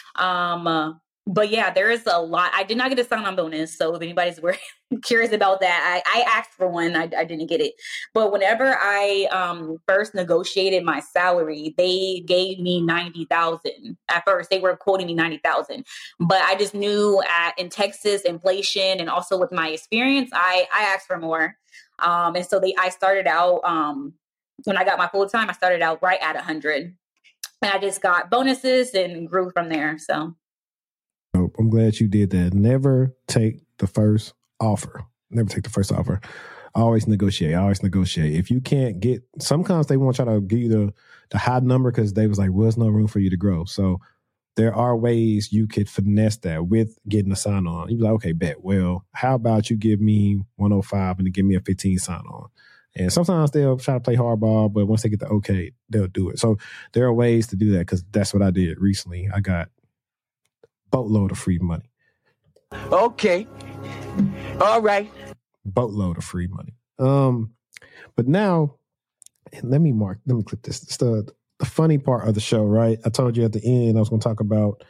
S1: But yeah, there is a lot. I did not get a sign-on bonus, so if anybody's curious about that, I asked for one. I didn't get it. But whenever I first negotiated my salary, they gave me 90,000. At first, they were quoting me 90,000, but I just knew in Texas, inflation, and also with my experience, I asked for more. And so I started out when I got my full time. I started out right at 100, and I just got bonuses and grew from there. So.
S2: I'm glad you did that. Never take the first offer. Never take the first offer. Always negotiate. If you can't get, sometimes they won't try to give you the high number because they was like, well, there's no room for you to grow. So there are ways you could finesse that with getting a sign on. You're like, okay, bet. Well, how about you give me 105 and then give me a 15 sign on? And sometimes they'll try to play hardball, but once they get the okay, they'll do it. So there are ways to do that because that's what I did recently. I got boatload of free money.
S3: Okay. All right.
S2: Boatload of free money. But now, let me clip this. It's the funny part of the show, right? I told you at the end I was going to talk about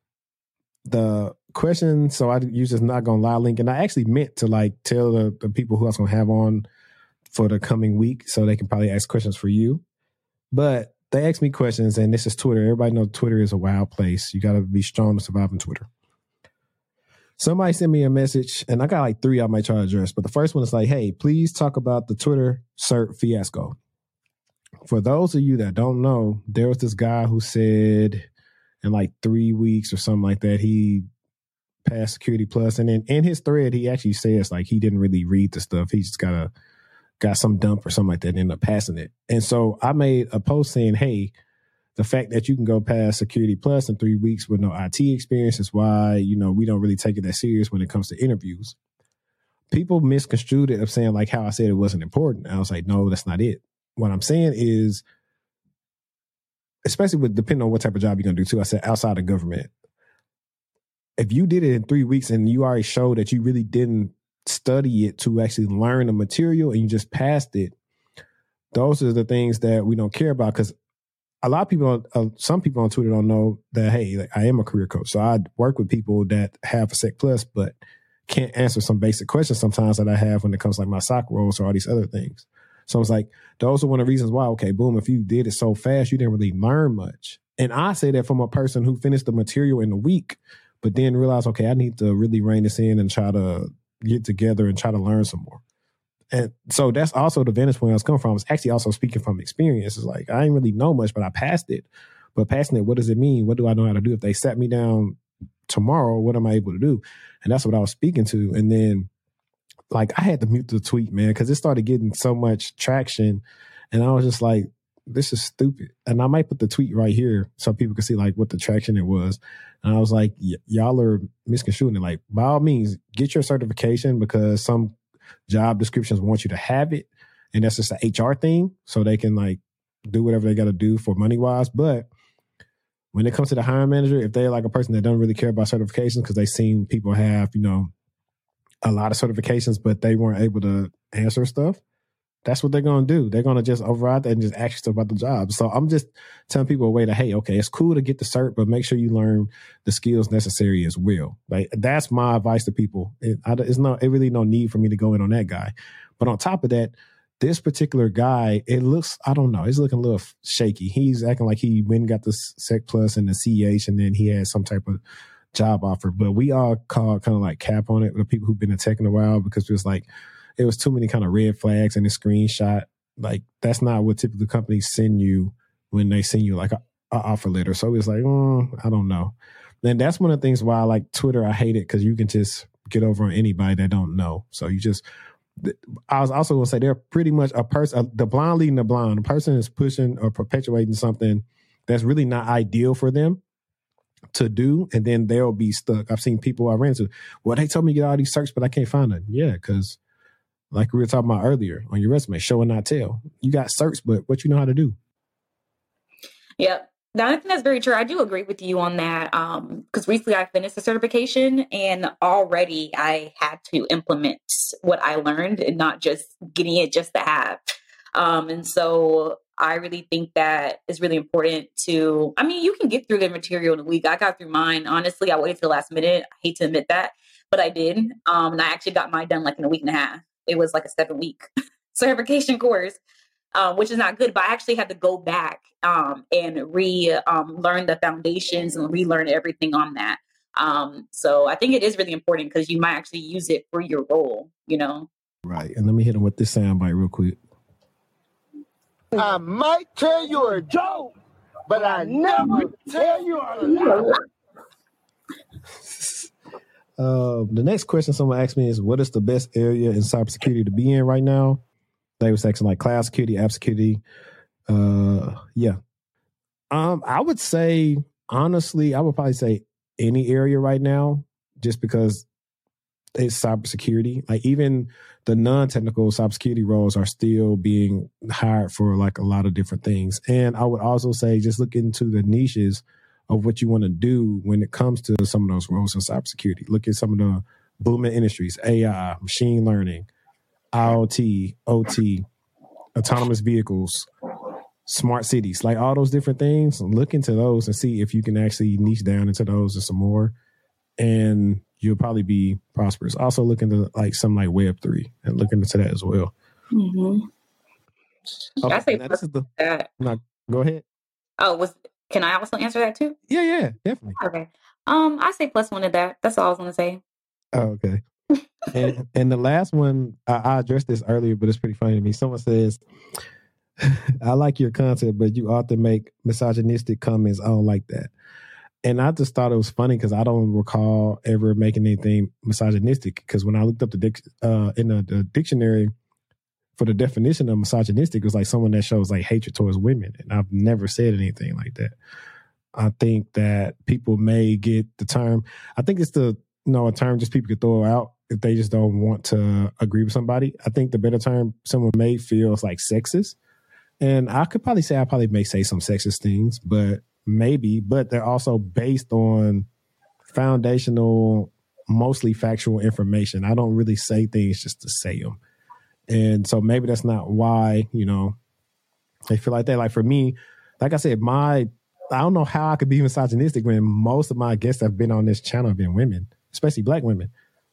S2: the question. So I use this not going to lie link. And I actually meant to like tell the people who I was going to have on for the coming week so they can probably ask questions for you. But they asked me questions, and this is Twitter. Everybody knows Twitter is a wild place. You got to be strong to survive on Twitter. Somebody sent me a message, and I got like 3 I might try to address. But the first one is like, hey, please talk about the Twitter cert fiasco. For those of you that don't know, there was this guy who said in like 3 weeks or something like that, he passed Security Plus. And then in his thread, he actually says like he didn't really read the stuff. He just got some dump or something like that and ended up passing it. And so I made a post saying, hey, the fact that you can go past Security Plus in 3 weeks with no IT experience is why, we don't really take it that serious when it comes to interviews. People misconstrued it of saying like how I said it wasn't important. I was like, no, that's not it. What I'm saying is, especially with depending on what type of job you're going to do too, I said outside of government. If you did it in 3 weeks and you already showed that you really didn't study it to actually learn the material and you just passed it, those are the things that we don't care about because a lot of people, some people on Twitter don't know that, hey, like, I am a career coach. So I work with people that have a Sec Plus, but can't answer some basic questions sometimes that I have when it comes to like my SOC roles or all these other things. So it's like, those are one of the reasons why, okay, boom, if you did it so fast, you didn't really learn much. And I say that from a person who finished the material in a week, but then realized, okay, I need to really rein this in and try to get together and try to learn some more. And so that's also the vantage point I was coming from. I was actually also speaking from experience. It's like, I didn't really know much, but I passed it. But passing it, what does it mean? What do I know how to do? If they sat me down tomorrow, what am I able to do? And that's what I was speaking to. And then like I had to mute the tweet, man, because it started getting so much traction. And I was just like, this is stupid. And I might put the tweet right here so people can see like what the traction it was. And I was like, y'all are misconstruing it. Like, by all means, get your certification because some job descriptions want you to have it. And that's just an HR thing. So they can like do whatever they got to do for money wise. But when it comes to the hiring manager, if they're like a person that doesn't really care about certifications because they've seen people have, a lot of certifications, but they weren't able to answer stuff, that's what they're going to do. They're going to just override that and just ask you stuff about the job. So I'm just telling people a way to, hey, okay, it's cool to get the cert, but make sure you learn the skills necessary as well. Like that's my advice to people. It really no need for me to go in on that guy. But on top of that, this particular guy, it looks, I don't know, he's looking a little shaky. He's acting like he went and got the Sec Plus and the CEH and then he had some type of job offer. But we all called kind of like cap on it with the people who've been in tech in a while because it was like, it was too many kind of red flags in the screenshot. Like, that's not what typical companies send you when they send you like an offer letter. So it's like, I don't know. And that's one of the things why I like Twitter. I hate it because you can just get over on anybody that don't know. So I was also going to say they're pretty much a person, the blind leading the blind. A person is pushing or perpetuating something that's really not ideal for them to do, and then they'll be stuck. I've seen people I ran into, well, they told me to get all these certs, but I can't find them. Yeah, because like we were talking about earlier on your resume, show and not tell. You got certs, but what you know how to do.
S1: Yep. I think that's very true. I do agree with you on that. Because recently I finished the certification and already I had to implement what I learned and not just getting it just to have. And so I really think that is really important to, I mean, you can get through the material in a week. I got through mine. Honestly, I waited till the last minute. I hate to admit that, but I did. And I actually got mine done like in a week and a half. It was like a 7-week certification course, which is not good, but I actually had to go back and learn the foundations and relearn everything on that. So I think it is really important because you might actually use it for your role, you know?
S2: Right. And let me hit them with this soundbite real quick.
S3: I might tell you a joke, but I never tell you a lie.
S2: The next question someone asked me is, what is the best area in cybersecurity to be in right now? They were saying like cloud security, app security. Yeah. I would say, honestly, I would probably say any area right now, just because it's cybersecurity. Like even the non-technical cybersecurity roles are still being hired for like a lot of different things. And I would also say just look into the niches of what you want to do when it comes to some of those roles in cybersecurity. Look at some of the booming industries, AI, machine learning, IoT, OT, autonomous vehicles, smart cities, like all those different things. Look into those and see if you can actually niche down into those and some more. And you'll probably be prosperous. Also look into like something like Web3 and look into that as well.
S1: Mm-hmm.
S2: Okay, this is the, go ahead.
S1: Oh, can I also answer that too?
S2: Yeah, definitely.
S1: Okay. I say +1 to that. That's all I was going to say.
S2: Oh, okay. and the last one, I addressed this earlier, but it's pretty funny to me. Someone says, I like your content, but you often make misogynistic comments. I don't like that. And I just thought it was funny because I don't recall ever making anything misogynistic. Because when I looked up in the dictionary for the definition of misogynistic, it was like someone that shows like hatred towards women. And I've never said anything like that. I think that people may get the term. I think it's a term just people could throw out if they just don't want to agree with somebody. I think the better term someone may feel is like sexist. And I could probably say I may say some sexist things, but they're also based on foundational, mostly factual information. I don't really say things just to say them. And so maybe that's not why, they feel like that. Like for me, like I said, I don't know how I could be misogynistic when most of my guests have been on this channel have been women, especially Black women.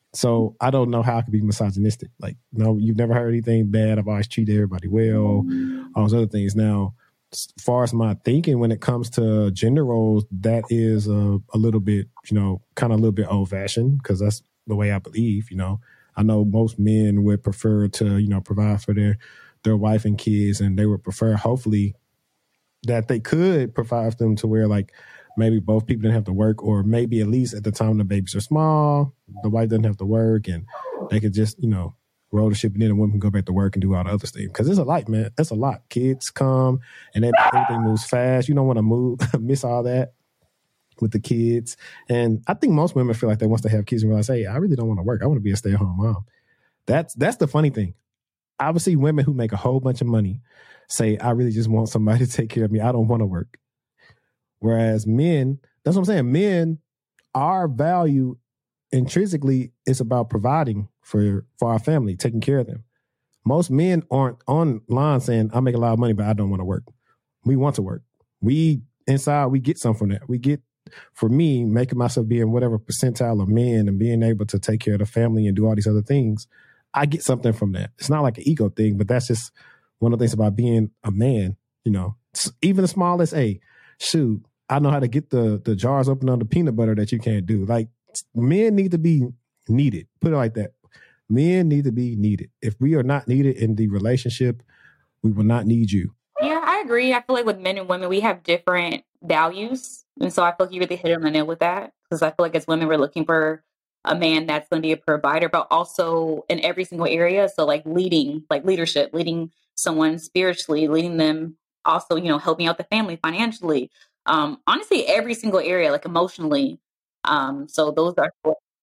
S2: So I don't know how I could be misogynistic. Like, no, you've never heard anything bad. I've always treated everybody well, all those other things. Now, as far as my thinking when it comes to gender roles, that is a little bit, kind of a little bit old fashioned because that's the way I believe, I know most men would prefer to, provide for their wife and kids, and they would prefer, hopefully, that they could provide for them to where like maybe both people didn't have to work, or maybe at least at the time the babies are small, the wife doesn't have to work and they could just, roll the ship and then the women can go back to work and do all the other stuff. Because it's a lot, man. That's a lot. Kids come and everything moves fast. You don't want to miss all that with the kids. And I think most women feel like they once they have kids and realize, hey, I really don't want to work. I want to be a stay-at-home mom. That's the funny thing. I would see women who make a whole bunch of money say, I really just want somebody to take care of me. I don't want to work. Whereas men, that's what I'm saying. Men, our value intrinsically is about providing for our family, taking care of them. Most men aren't online saying, I make a lot of money, but I don't want to work. We want to work. Inside, we get something from that. We get, for me, making myself be in whatever percentile of men and being able to take care of the family and do all these other things, I get something from that. It's not like an ego thing, but that's just one of the things about being a man, even the smallest, shoot, I know how to get the jars open on the peanut butter that you can't do. Like, men need to be needed. Put it like that. Men need to be needed. If we are not needed in the relationship, we will not need you.
S1: Yeah, I agree. I feel like with men and women, we have different values. And so I feel like you really hit it on the nail with that. Because I feel like as women, we're looking for a man that's going to be a provider, but also in every single area. So like leadership, leading someone spiritually, leading them also, helping out the family financially. Honestly, every single area, like emotionally. So those are,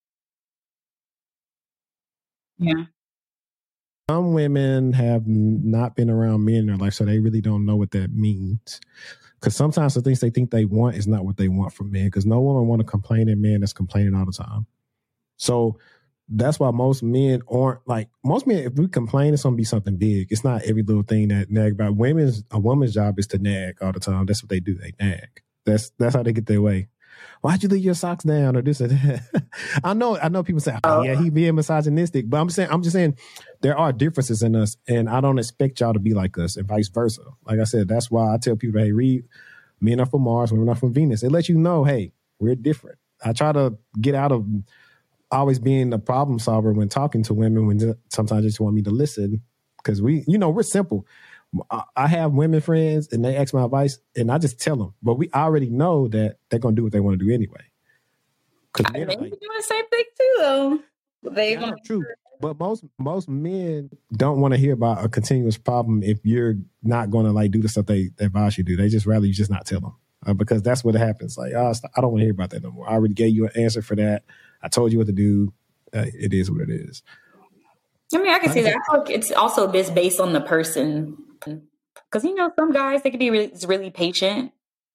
S1: yeah.
S2: Some women have not been around men in their life, so they really don't know what that means. Because sometimes the things they think they want is not what they want from men. Because no woman want to complain at men that's complaining all the time. So that's why most men aren't like most men. If we complain, it's gonna be something big. It's not every little thing that nag about. A woman's job is to nag all the time. That's what they do. They nag. That's how they get their way. Why'd you leave your socks down or this or that? I know people say, oh, yeah, he being misogynistic, but I'm just saying there are differences in us, and I don't expect y'all to be like us and vice versa. Like I said, that's why I tell people, hey, read Men Are From Mars, Women Are From Venus. It lets you know, hey, we're different. I try to get out of always being the problem solver when talking to women, when sometimes they just want me to listen, because we're simple. I have women friends and they ask my advice and I just tell them, but we already know that they're going to do what they want to do anyway.
S1: They like, doing the same thing too, though.
S2: True. But most men don't want to hear about a continuous problem if you're not going to like do the stuff they advise you to do. They just rather you just not tell them because that's what happens. Like, I don't want to hear about that no more. I already gave you an answer for that. I told you what to do. It is what it is.
S1: I mean, I can see that. I feel like it's also based on the person. Because, some guys, they can be really patient,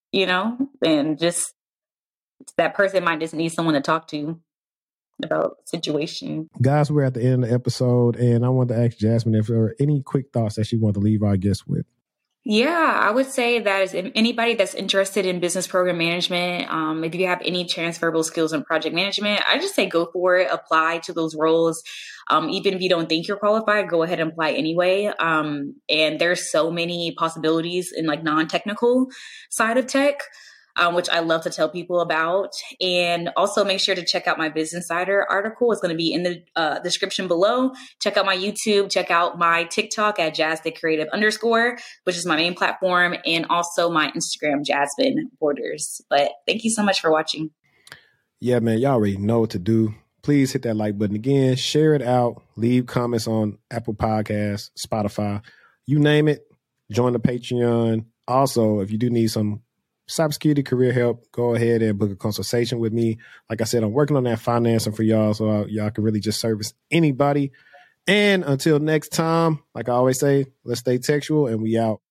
S1: and just that person might just need someone to talk to about the situation.
S2: Guys, we're at the end of the episode, and I want to ask Jasmine if there are any quick thoughts that she wants to leave our guests with.
S1: Yeah, I would say that if anybody that's interested in business program management, if you have any transferable skills in project management, I just say go for it, apply to those roles. Even if you don't think you're qualified, go ahead and apply anyway. And there's so many possibilities in like non-technical side of tech, which I love to tell people about. And also make sure to check out my Business Insider article. It's going to be in the description below. Check out my YouTube. Check out my TikTok at JazTheCreative_, which is my main platform. And also my Instagram, Jasmine Borders. But thank you so much for watching.
S2: Yeah, man, y'all already know what to do. Please hit that like button again. Share it out. Leave comments on Apple Podcasts, Spotify. You name it. Join the Patreon. Also, if you do need some cybersecurity career help, go ahead and book a consultation with me. Like I said, I'm working on that financing for y'all so y'all can really just service anybody. And until next time, like I always say, let's stay textual and we out.